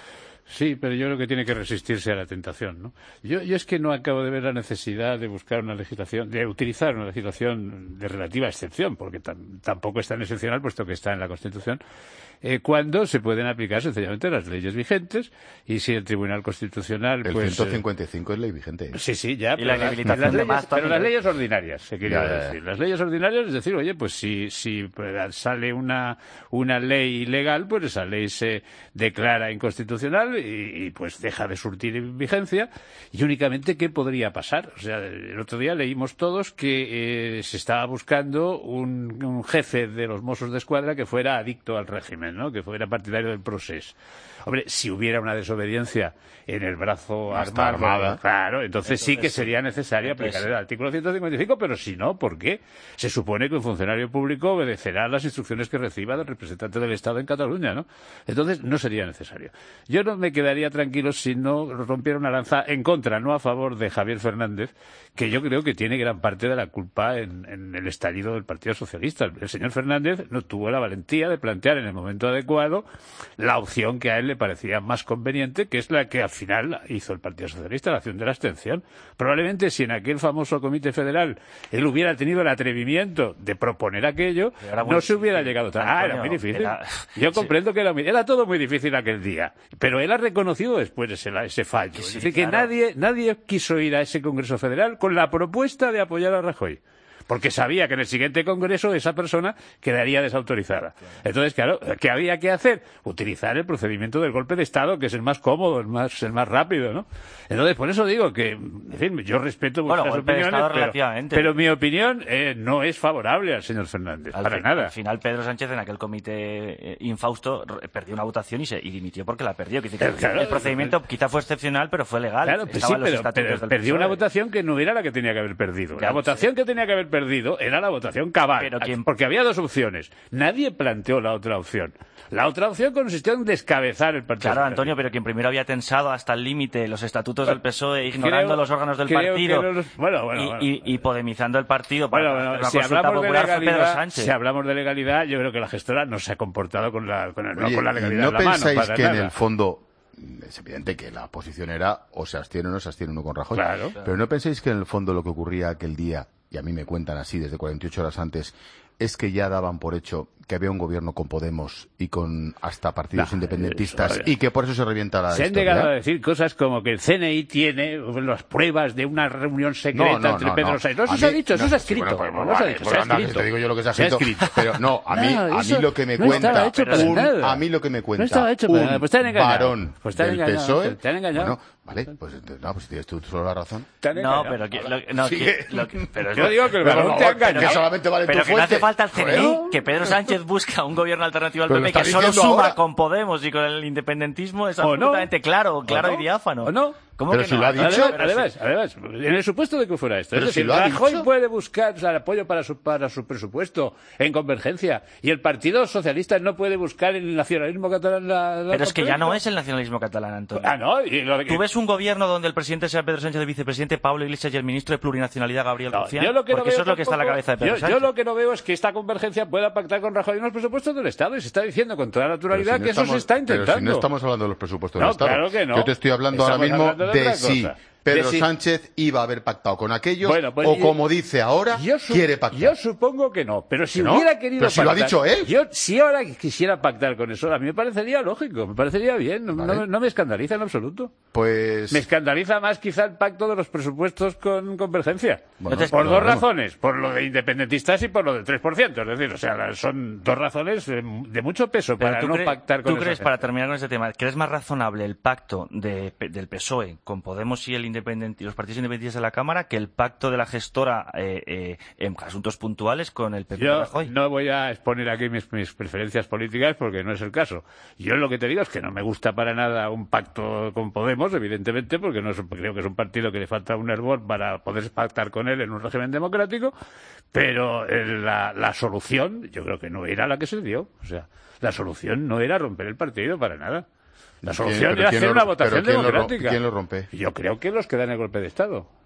Sí, pero yo creo que tiene que resistirse a la tentación, ¿no? Yo, yo es que no acabo de ver la necesidad de buscar una legislación, de utilizar una legislación de relativa excepción, porque tam, tampoco es tan excepcional, puesto que está en la Constitución, eh, cuando se pueden aplicar sencillamente las leyes vigentes, y si el Tribunal Constitucional... El pues, ciento cincuenta y cinco eh, es ley vigente. ¿eh? Sí, sí, ya, y pero, la las, las leyes, más pero las también. leyes ordinarias, se quería Ya, ya, ya. decir. Las leyes ordinarias, es decir, oye, pues si, si pues, sale una, una ley ilegal, pues esa ley se declara inconstitucional y, y pues deja de surtir vigencia. Y únicamente, ¿qué podría pasar? O sea, el otro día leímos todos que eh, se estaba buscando un, un jefe de los Mossos de Escuadra que fuera adicto al régimen, ¿no? Que fuera partidario del procés. Hombre, si hubiera una desobediencia en el brazo Está armado, armada. claro, entonces, Entonces sí que sí. sería necesario Entonces aplicar sí. el artículo ciento cincuenta y cinco, pero si no, ¿por qué? Se supone que un funcionario público obedecerá las instrucciones que reciba del representante del Estado en Cataluña, ¿no? Entonces, no sería necesario. Yo no me quedaría tranquilo si no rompiera una lanza en contra, no a favor de Javier Fernández, que yo creo que tiene gran parte de la culpa en, en el estallido del Partido Socialista. El señor Fernández no tuvo la valentía de plantear en el momento adecuado la opción que a él le parecía más conveniente, que es la que al final hizo el Partido Socialista, la acción de la abstención. Probablemente si en aquel famoso Comité Federal él hubiera tenido el atrevimiento de proponer aquello, Era muy no se hubiera difícil, llegado tan... Ah, era Antonio, muy difícil. era- Yo sí. comprendo que era, muy- era todo muy difícil aquel día, pero él ha reconocido después ese, ese fallo. Sí, es decir, que claro. nadie, nadie quiso ir a ese Congreso Federal con la propuesta de apoyar a Rajoy. Porque sabía que en el siguiente congreso esa persona quedaría desautorizada. Entonces, claro, ¿qué había que hacer? Utilizar el procedimiento del golpe de Estado, que es el más cómodo, el más, el más rápido, ¿no? Entonces, por eso digo que, en fin, yo respeto Bueno, vuestras golpe de opiniones, Estado pero, relativamente. pero mi opinión eh, no es favorable al señor Fernández, Al para fin- nada. Al final, Pedro Sánchez, en aquel comité eh, infausto, r- perdió una votación y se y dimitió porque la perdió. Quiere decir que Claro, el procedimiento quizá fue excepcional, pero fue legal. Claro, pues Estaba sí, en los pero, estatutos pero del perdió una P S O E. votación que no era la que tenía que haber perdido. Ya, La votación que tenía que haber perdido era la votación cabal. Pero quien- Porque había dos opciones. Nadie planteó la otra opción. La otra opción consistió en descabezar el Partido Claro, Socialista. Antonio, pero quien primero había tensado hasta el límite los estatutos del P S O E, ignorando Creo- los órganos del creo que partido no los- bueno, bueno, y, bueno. y- y podemizando el partido para Bueno, bueno, hacer una si consulta hablamos de popular fue Pedro legalidad, Sánchez. si hablamos de legalidad, yo creo que la gestora no se ha comportado con la, con el- no Oye, con la ¿y legalidad ¿no en la mano, pensáis para que en nada. el fondo es evidente que la posición era o se abstiene o no se abstiene uno con Rajoy? Claro. Pero ¿no pensáis que en el fondo lo que ocurría aquel día, y a mí me cuentan así desde cuarenta y ocho horas antes, es que ya daban por hecho que había un gobierno con Podemos y con hasta partidos No, independentistas eso, y que por eso se revienta la Se han historia? llegado a decir cosas como que el C N I tiene las pruebas de una reunión secreta No, no, entre no, Pedro no. Sánchez. No, A eso se ha mí- dicho, eso no, se ha sí, escrito. bueno, pues, no, vale, se ha dicho, pues se ha anda, escrito. te digo yo lo que se ha Se ha escrito. escrito. Pero no, a mí, No, a mí eso lo que me no estaba cuenta, hecho para un- nada. a mí lo que me cuenta No estaba hecho para un nada. Pues te han engañado. varón Pues te han del engañado, P S O E, te han engañado. bueno, vale, pues, entonces, no, pues tienes tú solo la razón. Te han No, engañado. pero que, lo, no, Sigue. que- lo que- pero es Yo lo- digo que el Pero varón no, te ha que engañado. solamente vale pero tu que no hace fuente. falta el C N I, Joder. que Pedro Sánchez busca un gobierno alternativo al Pero P P lo que está solo diciendo suma ahora. con Podemos y con el independentismo es ¿O no? absolutamente claro, claro no? y diáfano. ¿O no? ¿Cómo Pero que si no? lo ha dicho. Además, Pero además, sí. además, en el supuesto de que fuera esto, Pero es si decir, lo ha Rajoy dicho. puede buscar o sea, el apoyo para su, para su presupuesto en convergencia y el Partido Socialista no puede buscar el nacionalismo catalán la, la Pero es que ya no conferencia. es el nacionalismo catalán, Antonio. Ah, no, y lo de que- ¿Tú ves un gobierno donde el presidente sea Pedro Sánchez, el vicepresidente Pablo Iglesias y el ministro de Plurinacionalidad Gabriel No, Rufián? yo lo que no Porque veo eso es lo que está en la tampoco- cabeza de Pedro yo, Sánchez. yo lo que no veo es que esta convergencia pueda pactar con Rajoy en los presupuestos del Estado y se está diciendo con toda Pero naturalidad si no que eso estamos- se está Pero intentando. si no estamos hablando de los presupuestos No, del Estado. claro que no. Yo te estoy hablando ahora Estamos mismo hablando de de, otra si cosa. Pedro De si- Sánchez iba a haber pactado con aquellos Bueno, pues o yo- como dice ahora, Yo su- quiere pactar. Yo supongo que no, pero si ¿Que no? hubiera querido Pero si lo ha pactar- dicho él. Yo, si ahora quisiera pactar con eso, a mí me parecería lógico, me parecería bien, no, Vale. no- no me escandaliza en absoluto. Pues Me escandaliza más quizá el pacto de los presupuestos con Convergencia. Bueno, por pero dos bueno. razones, por lo de independentistas y por lo del tres por ciento. Es decir, o sea, la- son dos razones de, de mucho peso Pero para tú no cre- pactar con ¿Tú esa crees, gente. para terminar con este tema, crees más razonable el pacto de, del P S O E con Podemos y el independent- y los partidos independentistas de la Cámara que el pacto de la gestora eh, eh, en asuntos puntuales con el P P de Yo Rajoy? no voy a exponer aquí mis, mis preferencias políticas porque no es el caso. Yo lo que te digo es que no me gusta para nada un pacto con Podemos, evidentemente, porque no es, creo que es un partido que le falta un hervor para poder pactar con él en un régimen democrático, pero eh, la, la solución yo creo que no era la que se dio. O sea, la solución no era romper el partido para nada. La ¿Quién- solución pero era quién hacer lo- una pero votación quién lo ro- democrática. quién lo rompe? Yo creo que los que dan el golpe de Estado.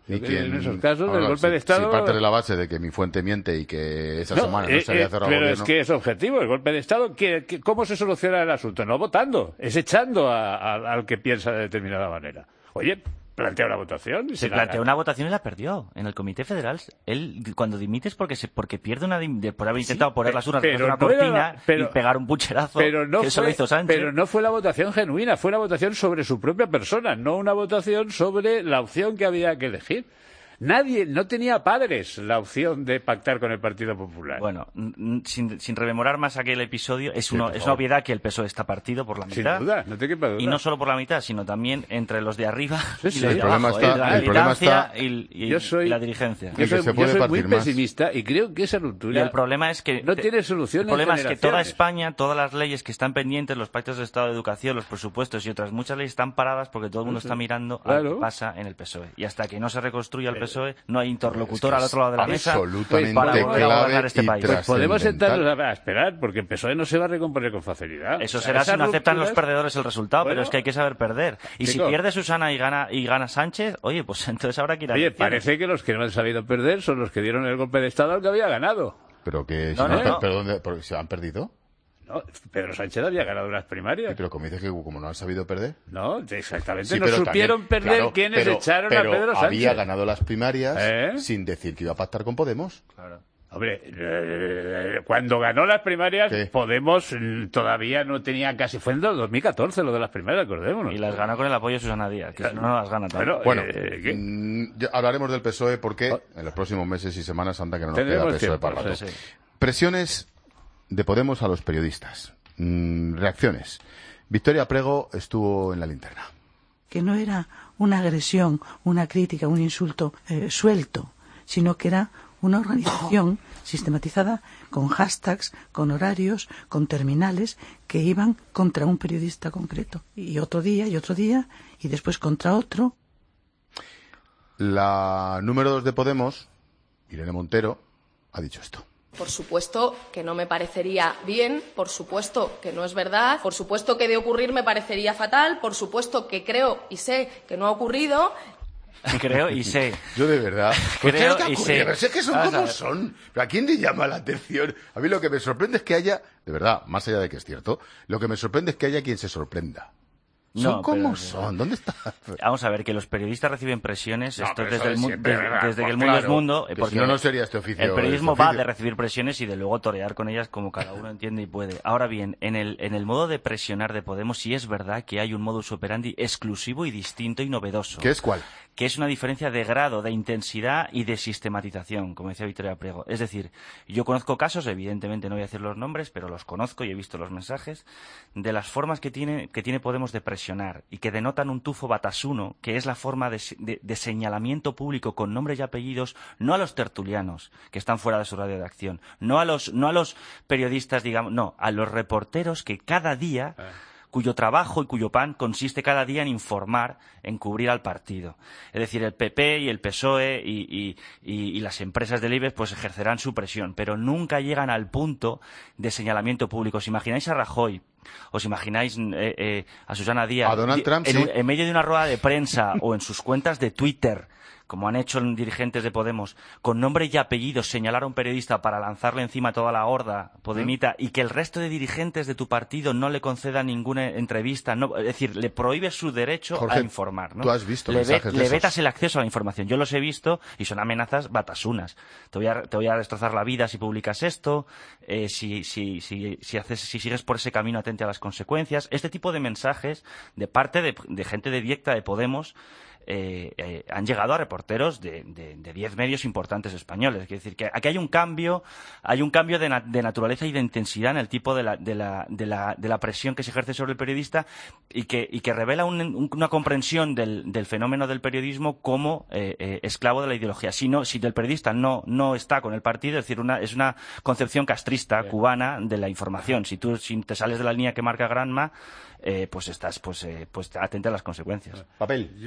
Y quien, en esos casos, ahora, el golpe si, de Estado... Si parte de la base de que mi fuente miente y que esa no, semana no eh, se había eh, cerrado pero el gobierno... es que es objetivo. El golpe de Estado, ¿qué, qué, ¿cómo se soluciona el asunto? No votando, es echando a, a, al que piensa de determinada manera. Oye, plantea una votación. Se planteó una votación y la perdió. En el Comité Federal, él cuando dimite es porque se, porque pierde una de, por haber intentado Sí, poner las urnas pero en una no cortina era la- pero- y pegar un pucherazo, pero no que eso lo fue, hizo Sánchez. pero no fue la votación genuina, fue una votación sobre su propia persona, no una votación sobre la opción que había que elegir. Nadie, no tenía padres la opción de pactar con el Partido Popular. Bueno, n- sin, sin rememorar más aquel episodio, es, Sí, uno, por es una favor. obviedad que el P S O E está partido por la Sin mitad. duda, no te quepa duda. Y no solo por la mitad, sino también entre los de arriba Sí, y sí. los El de problema abajo. está- ¿eh? La el problema militancia está- y, y- Yo soy- y la dirigencia. Yo soy, se puede yo soy muy partir más. pesimista y creo que esa ruptura Y el problema es que no tiene solución el problema en es que toda generaciones. España, todas las leyes que están pendientes, los pactos de Estado de Educación, los presupuestos y otras muchas leyes están paradas porque todo el mundo Sí, sí. está mirando a Claro. lo que pasa en el P S O E. Y hasta que no se reconstruya el Pero- P S O E, no hay interlocutor es que al otro lado de la es mesa absolutamente para volver a clave gobernar este y país. tras- Pues podemos trascendental. sentarnos a, a esperar, porque el P S O E no se va a recomponer con facilidad. Eso O sea, será si esas no aceptan los rupturas- perdedores el resultado, Bueno, pero es que hay que saber perder. Y si chico. pierde Susana y gana y gana Sánchez, oye, pues entonces habrá que ir a Oye, elecciones. parece que los que no han sabido perder son los que dieron el golpe de Estado al que había ganado. Pero que... No, si no, no, no. ¿Pero dónde? ¿Porque se han perdido? No, Pedro Sánchez había ganado unas primarias. Sí, pero como dices que como no han sabido perder... No, exactamente. Sí, no pero supieron también, perder claro, quienes pero- echaron pero a Pedro Sánchez. había ganado las primarias ¿Eh? sin decir que iba a pactar con Podemos. Claro. Hombre, eh, cuando ganó las primarias, ¿Qué? Podemos mm, todavía no tenía casi... Fue en dos mil catorce lo de las primarias, acordémonos. Y las gana con el apoyo de Susana Díaz, que si no, no las gana tanto. Bueno, Bueno, eh, ¿qué? mm, ya hablaremos del P S O E porque en los próximos meses y semanas anda que no nos queda Tendremos P S O E tiempo, para rato. sí, sí. Presiones de Podemos a los periodistas. Mm, reacciones. Victoria Prego estuvo en la linterna. Que no era una agresión, una crítica, un insulto eh, suelto, sino que era una organización sistematizada con hashtags, con horarios, con terminales que iban contra un periodista concreto. Y otro día, y otro día, y después contra otro. La número dos de Podemos, Irene Montero, ha dicho esto. Por supuesto que no me parecería bien, por supuesto que no es verdad, por supuesto que de ocurrir me parecería fatal, por supuesto que creo y sé que no ha ocurrido. Creo y sé. Yo de verdad. Creo ¿Qué es lo que y ocurre? sé. Pero si es que son Vamos a como ver. son. ¿Pero a quién le llama la atención? A mí lo que me sorprende es que haya, de verdad, más allá de que es cierto, lo que me sorprende es que haya quien se sorprenda. Son No, como pero- son. ¿Dónde está? Vamos a ver, que los periodistas reciben presiones, No, esto pero desde, eso el, de mu- siempre, desde, ¿verdad? desde que Pues el mundo es claro, mundo. que porque si no, no sería este oficio, El periodismo este va oficio. de recibir presiones y de luego torear con ellas como cada uno entiende y puede. Ahora bien, en el, en el modo de presionar de Podemos sí es verdad que hay un modus operandi exclusivo y distinto y novedoso. ¿Qué es cuál? Que es una diferencia de grado, de intensidad y de sistematización, como decía Victoria Prego. Es decir, yo conozco casos, evidentemente no voy a decir los nombres, pero los conozco y he visto los mensajes, de las formas que tiene, que tiene Podemos de presionar y que denotan un tufo batasuno, que es la forma de, de, de señalamiento público con nombres y apellidos, no a los tertulianos, que están fuera de su radio de acción, no a los, no a los periodistas, digamos, no, a los reporteros que cada día... cuyo trabajo y cuyo pan consiste cada día en informar, en cubrir al partido. Es decir, el P P y el P S O E y, y, y, y las empresas del IBEX pues ejercerán su presión, pero nunca llegan al punto de señalamiento público. ¿Os imagináis a Rajoy? ¿Os imagináis eh, eh, a Susana Díaz A Donald Trump, en, sí. un- en medio de una rueda de prensa o en sus cuentas de Twitter, como han hecho dirigentes de Podemos, con nombre y apellido señalar a un periodista para lanzarle encima toda la horda podemita y que el resto de dirigentes de tu partido no le conceda ninguna entrevista, no, es decir, le prohíbe su derecho Jorge, a informar, ¿no? tú has visto le, mensajes de le esos. vetas el acceso a la información. Yo los he visto y son amenazas batasunas. Te voy a, te voy a destrozar la vida si publicas esto, eh, si, si, si, si, haces, si sigues por ese camino atente a las consecuencias. Este tipo de mensajes de parte de, de gente de directa de Podemos Eh, eh, han llegado a reporteros de, de, de diez medios importantes españoles. Es decir, que aquí hay un cambio, hay un cambio de, na- de naturaleza y de intensidad en el tipo de la, de, la, de, la, de la presión que se ejerce sobre el periodista y que, y que revela un- un- una comprensión del, del fenómeno del periodismo como eh, eh, esclavo de la ideología. Si, no, si el periodista no, no está con el partido, es decir, una, es una concepción castrista cubana de la información. Si tú si te sales de la línea que marca Granma, eh, pues estás pues, eh, pues atenta a las consecuencias. Papel. Yo, yo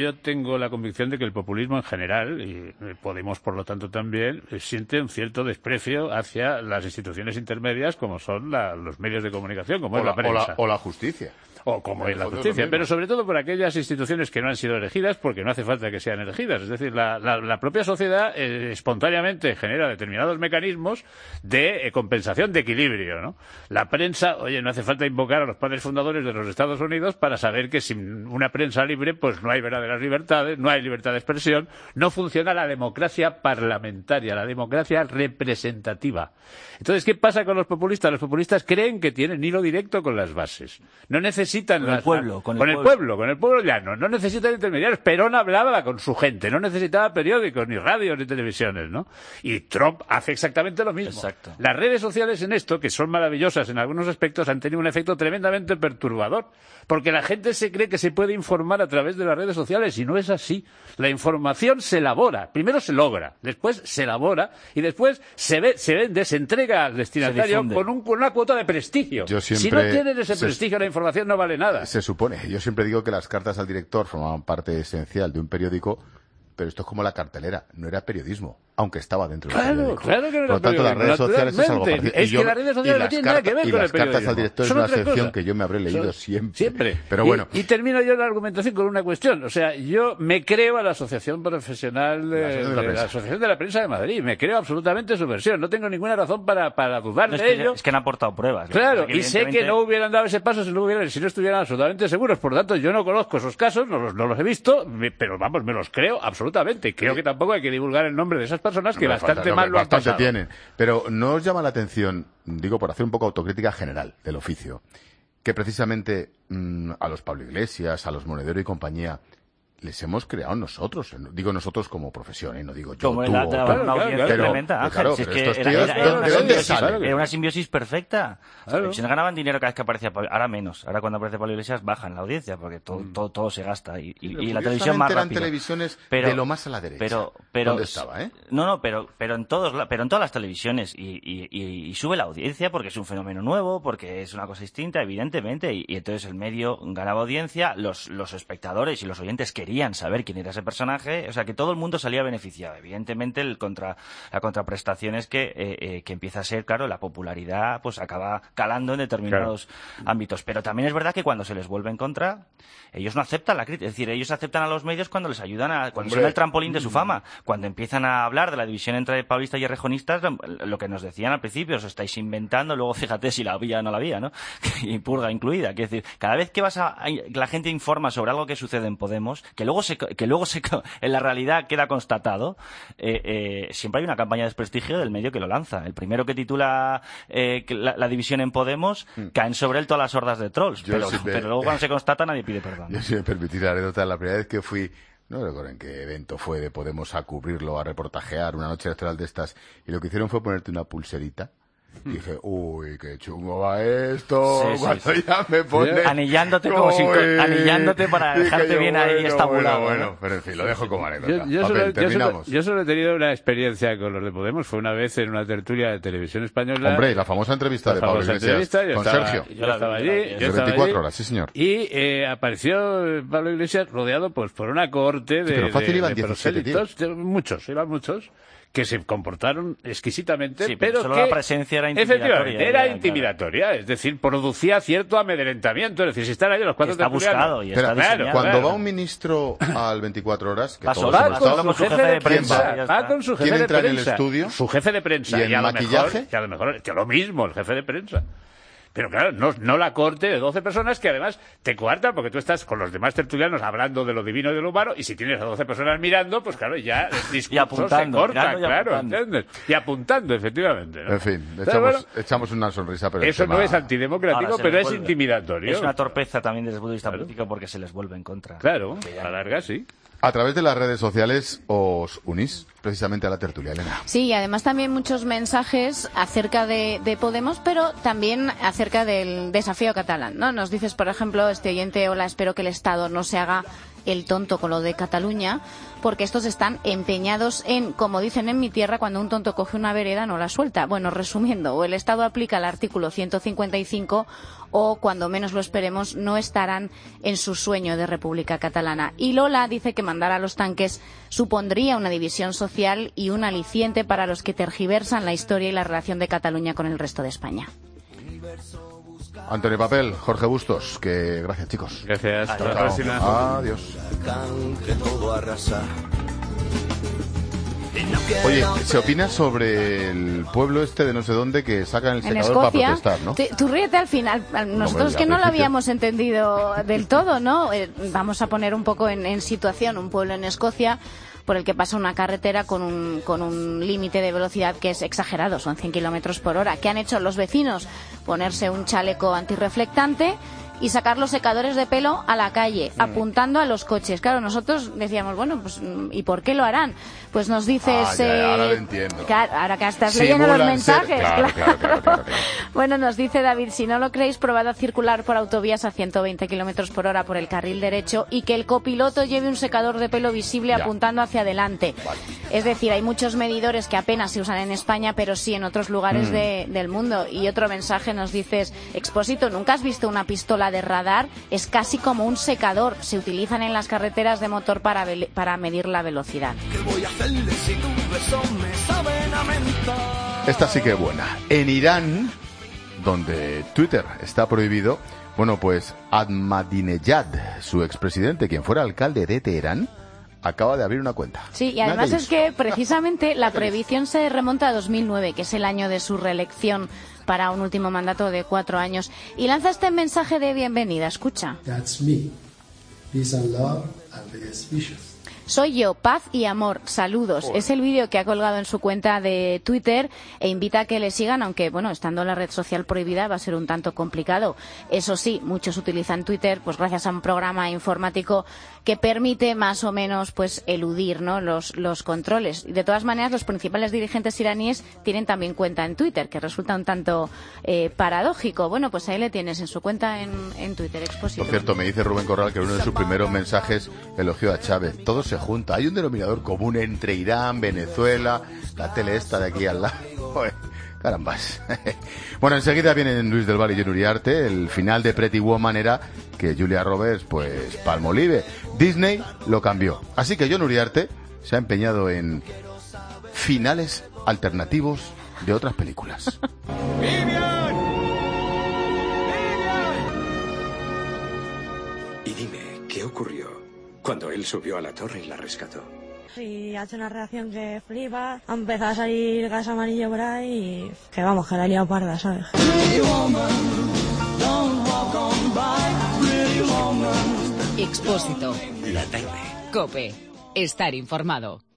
yo tengo la convicción de que el populismo en general, y Podemos por lo tanto también, siente un cierto desprecio hacia las instituciones intermedias como son la, los medios de comunicación, como o es la, la prensa. O la, o la justicia. O como es la justicia, pero sobre todo por aquellas instituciones que no han sido elegidas, porque no hace falta que sean elegidas. Es decir, la, la, la propia sociedad eh, espontáneamente genera determinados mecanismos de eh, compensación, de equilibrio, ¿no? La prensa, oye, no hace falta invocar a los padres fundadores de los Estados Unidos para saber que sin una prensa libre, pues no hay verdaderas libertades, no hay libertad de expresión, no funciona la democracia parlamentaria, la democracia representativa. Entonces, ¿qué pasa con los populistas? Los populistas creen que tienen hilo directo con las bases. No necesitan Necesitan con el pueblo, con el, con el pueblo. pueblo, con el pueblo llano, no necesitan intermediarios. Perón hablaba con su gente, no necesitaba periódicos, ni radios, ni televisiones, ¿no? Y Trump hace exactamente lo mismo. Exacto. Las redes sociales en esto, que son maravillosas en algunos aspectos, han tenido un efecto tremendamente perturbador, porque la gente se cree que se puede informar a través de las redes sociales, y no es así. La información se elabora, primero se logra, después se elabora, y después se, ve, se vende, se entrega al destinatario con, un, con una cuota de prestigio. Yo siempre, si no tienes ese se, prestigio, la información no vale nada. Se supone. Yo siempre digo que las cartas al director formaban parte esencial de un periódico, pero esto es como la cartelera, no era periodismo, aunque estaba dentro del claro, periódico. Claro que no era Por lo tanto, las redes sociales es algo parecido. Es y yo, que las redes sociales no tienen nada que ver y con las el periodismo. cartas al director Son es una otra sección cosa. que yo me habré leído Son, siempre. Siempre. Pero y, bueno. Y termino yo la argumentación con una cuestión. O sea, yo me creo a la Asociación Profesional de, la, asociación de, la, de la Asociación de la Prensa de Madrid. Me creo absolutamente su versión. No tengo ninguna razón para, para dudar no, de es que, ello. Es que han aportado pruebas. Claro, que y sé que no hubieran dado ese paso si no, hubieran, si no estuvieran absolutamente seguros. Por lo tanto, yo no conozco esos casos, no los, no los he visto, me, pero vamos, me los creo absolutamente. Creo que tampoco hay que divulgar el nombre de esas personas que no, bastante falta, mal no, lo han bastante pasado. tienen. Pero ¿no os llama la atención, digo por hacer un poco autocrítica general del oficio, que precisamente mmm, a los Pablo Iglesias, a los Monedero y compañía, les hemos creado nosotros, digo nosotros como profesión, ¿eh? No digo yo, como tú la, o la, pero, una audiencia pero, tremenda, Ángel. claro, Si es pero que estos era, tíos, era, ¿de, era, ¿de una dónde simbiosis, salen? era una simbiosis perfecta. Las Claro. televisiones ganaban dinero cada vez que aparecía Pablo, ahora menos, ahora cuando aparece Pablo Iglesias bajan la audiencia, porque todo, mm. todo, todo se gasta, y, y, y la televisión más eran rápido. televisiones pero, de lo más a la derecha. Pero, pero, ¿Dónde estaba, eh? No, no, pero, pero, en todos, pero en todas las televisiones, y, y, y, y sube la audiencia porque es un fenómeno nuevo, porque es una cosa distinta, evidentemente, y, y entonces el medio ganaba audiencia, los, los espectadores y los oyentes querían saber quién era ese personaje, o sea que todo el mundo salía beneficiado. Evidentemente el contra, la contraprestación es que, eh, eh, que empieza a ser, claro, la popularidad pues acaba calando en determinados claro. ámbitos. Pero también es verdad que cuando se les vuelve en contra, ellos no aceptan la crítica. Es decir, ellos aceptan a los medios cuando les ayudan a, cuando son el trampolín de su fama. Cuando empiezan a hablar de la división entre paulistas y rejonistas, lo que nos decían al principio, os estáis inventando, luego fíjate si la había o no la había, ¿no? Y purga incluida. Es decir, cada vez que vas a, la gente informa sobre algo que sucede en Podemos, que luego se, que luego se, en la realidad queda constatado, eh, eh, siempre hay una campaña de desprestigio del medio que lo lanza. El primero que titula eh, que la, la división en Podemos, mm. caen sobre él todas las hordas de trolls. Pero, si me... pero luego cuando se constata nadie pide perdón. Yo si me permitís la anécdota, la primera vez que fui, no recuerdo en qué evento fue de Podemos a cubrirlo, a reportajear, una noche electoral de estas, y lo que hicieron fue ponerte una pulserita. Y dije, uy, qué chungo va esto, sí, cuando sí, ya me pone... Anillándote como si... Anillándote para dejarte bien bueno, ahí estabulado. Bueno, bueno, pero en fin, lo dejo como anécdota. Yo, yo, Papel, solo, terminamos. Yo, solo, yo solo he tenido una experiencia con los de Podemos, fue una vez en una tertulia de televisión española. Hombre, la famosa entrevista la de Pablo famosa Iglesias con estaba, Sergio. Yo estaba allí. Yo de estaba veinticuatro allí, horas, sí señor. Y eh, apareció Pablo Iglesias rodeado pues por una cohorte de, sí, pero fácil de, iban de diecisiete, proselitos, muchos, iban muchos, que se comportaron exquisitamente, sí, pero, pero solo que la presencia era intimidatoria. Efectivamente, era ya, intimidatoria, claro. Es decir, producía cierto amedrentamiento. Es decir, si están ahí los cuatro está buscado y está claro, diseñado. Cuando claro. va un ministro al veinticuatro horas, que va, todos va, hemos con, estado, con su jefe de prensa, va? va con su jefe ¿Quién de entra prensa, en el estudio? Su jefe de prensa. ¿Y en y a maquillaje? Lo mejor, y a lo mejor, que lo mismo, el jefe de prensa. Pero claro, no, no la corte de doce personas que además te coartan porque tú estás con los demás tertulianos hablando de lo divino y de lo humano y si tienes a doce personas mirando, pues claro, ya el discurso y apuntando, se corta, y claro, apuntando. ¿entiendes? Y apuntando, efectivamente, ¿no? En fin, Pero echamos, bueno, echamos una sonrisa, pero eso el tema... no es antidemocrático, pero es vuelve. intimidatorio. Es una torpeza también desde el punto de vista claro. político porque se les vuelve en contra. Claro, a la larga sí. A través de las redes sociales os unís precisamente a la tertulia, Elena. Sí, y además también muchos mensajes acerca de, de Podemos, pero también acerca del desafío catalán, ¿no? Nos dices, por ejemplo, este oyente, hola, espero que el Estado no se haga el tonto con lo de Cataluña, porque estos están empeñados en, como dicen en mi tierra, cuando un tonto coge una vereda no la suelta. Bueno, resumiendo, o el Estado aplica el artículo ciento cincuenta y cinco o, cuando menos lo esperemos, no estarán en su sueño de República Catalana. Y Lola dice que mandar a los tanques supondría una división social y un aliciente para los que tergiversan la historia y la relación de Cataluña con el resto de España. Antonio Papel, Jorge Bustos, que gracias, chicos. Gracias. Hasta la próxima. Adiós. Oye, ¿se opina sobre el pueblo este de no sé dónde que sacan el secador para protestar, no? Tú ríete al final. Nosotros no, que no lo principio. habíamos entendido del todo, ¿no? Eh, vamos a poner un poco en, en situación un pueblo en Escocia por el que pasa una carretera con un, con un límite de velocidad que es exagerado, son cien kilómetros por hora. ¿Qué han hecho los vecinos? Ponerse un chaleco antirreflectante y sacar los secadores de pelo a la calle, mm. apuntando a los coches. Claro, nosotros decíamos, bueno, pues ¿y por qué lo harán? Pues nos dices... Ah, ya, eh, ahora lo entiendo. Claro, ahora que estás Simulan leyendo los ser... mensajes. Claro, claro. claro, claro, claro, claro. Bueno, nos dice David, si no lo creéis, probad a circular por autovías a ciento veinte kilómetros por hora por el carril derecho y que el copiloto lleve un secador de pelo visible Ya. apuntando hacia adelante. Vale. Es decir, hay muchos medidores que apenas se usan en España, pero sí en otros lugares Mm. de, del mundo. Y otro mensaje nos dices, Expósito, ¿nunca has visto una pistola de radar? Es casi como un secador. Se utilizan en las carreteras de motor para, ve- para medir la velocidad. Esta sí que es buena. En Irán, donde Twitter está prohibido, bueno, pues Ahmadinejad, su expresidente, quien fuera alcalde de Teherán, acaba de abrir una cuenta. Sí, y además Nada es que precisamente la prohibición se remonta a dos mil nueve, que es el año de su reelección para un último mandato de cuatro años. Y lanza este mensaje de bienvenida, escucha. That's me. Peace and love and best wishes. Soy yo, paz y amor, saludos. Joder. Es el vídeo que ha colgado en su cuenta de Twitter e invita a que le sigan, aunque, bueno, estando la red social prohibida va a ser un tanto complicado. Eso sí, muchos utilizan Twitter pues gracias a un programa informático que permite más o menos pues eludir, ¿no?, los, los controles. De todas maneras, los principales dirigentes iraníes tienen también cuenta en Twitter, que resulta un tanto eh, paradójico. Bueno, pues ahí le tienes en su cuenta en, en Twitter, Expósito. Por cierto, me dice Rubén Corral que uno de sus primeros mensajes elogió a Chávez. Todo se junta. Hay un denominador común entre Irán, Venezuela, la tele esta de aquí al lado. Joder, carambas. Bueno, enseguida vienen Luis del Val y John Uriarte. El final de Pretty Woman era que Julia Roberts, pues, palmolive. Disney lo cambió. Así que John Uriarte se ha empeñado en finales alternativos de otras películas. Y dime, ¿qué ocurrió cuando él subió a la torre y la rescató? Y ha hecho una reacción que flipa, ha empezado a salir gas amarillo por ahí y que vamos, que la ha liado parda, ¿sabes? Expósito. La tarde. COPE. Estar informado.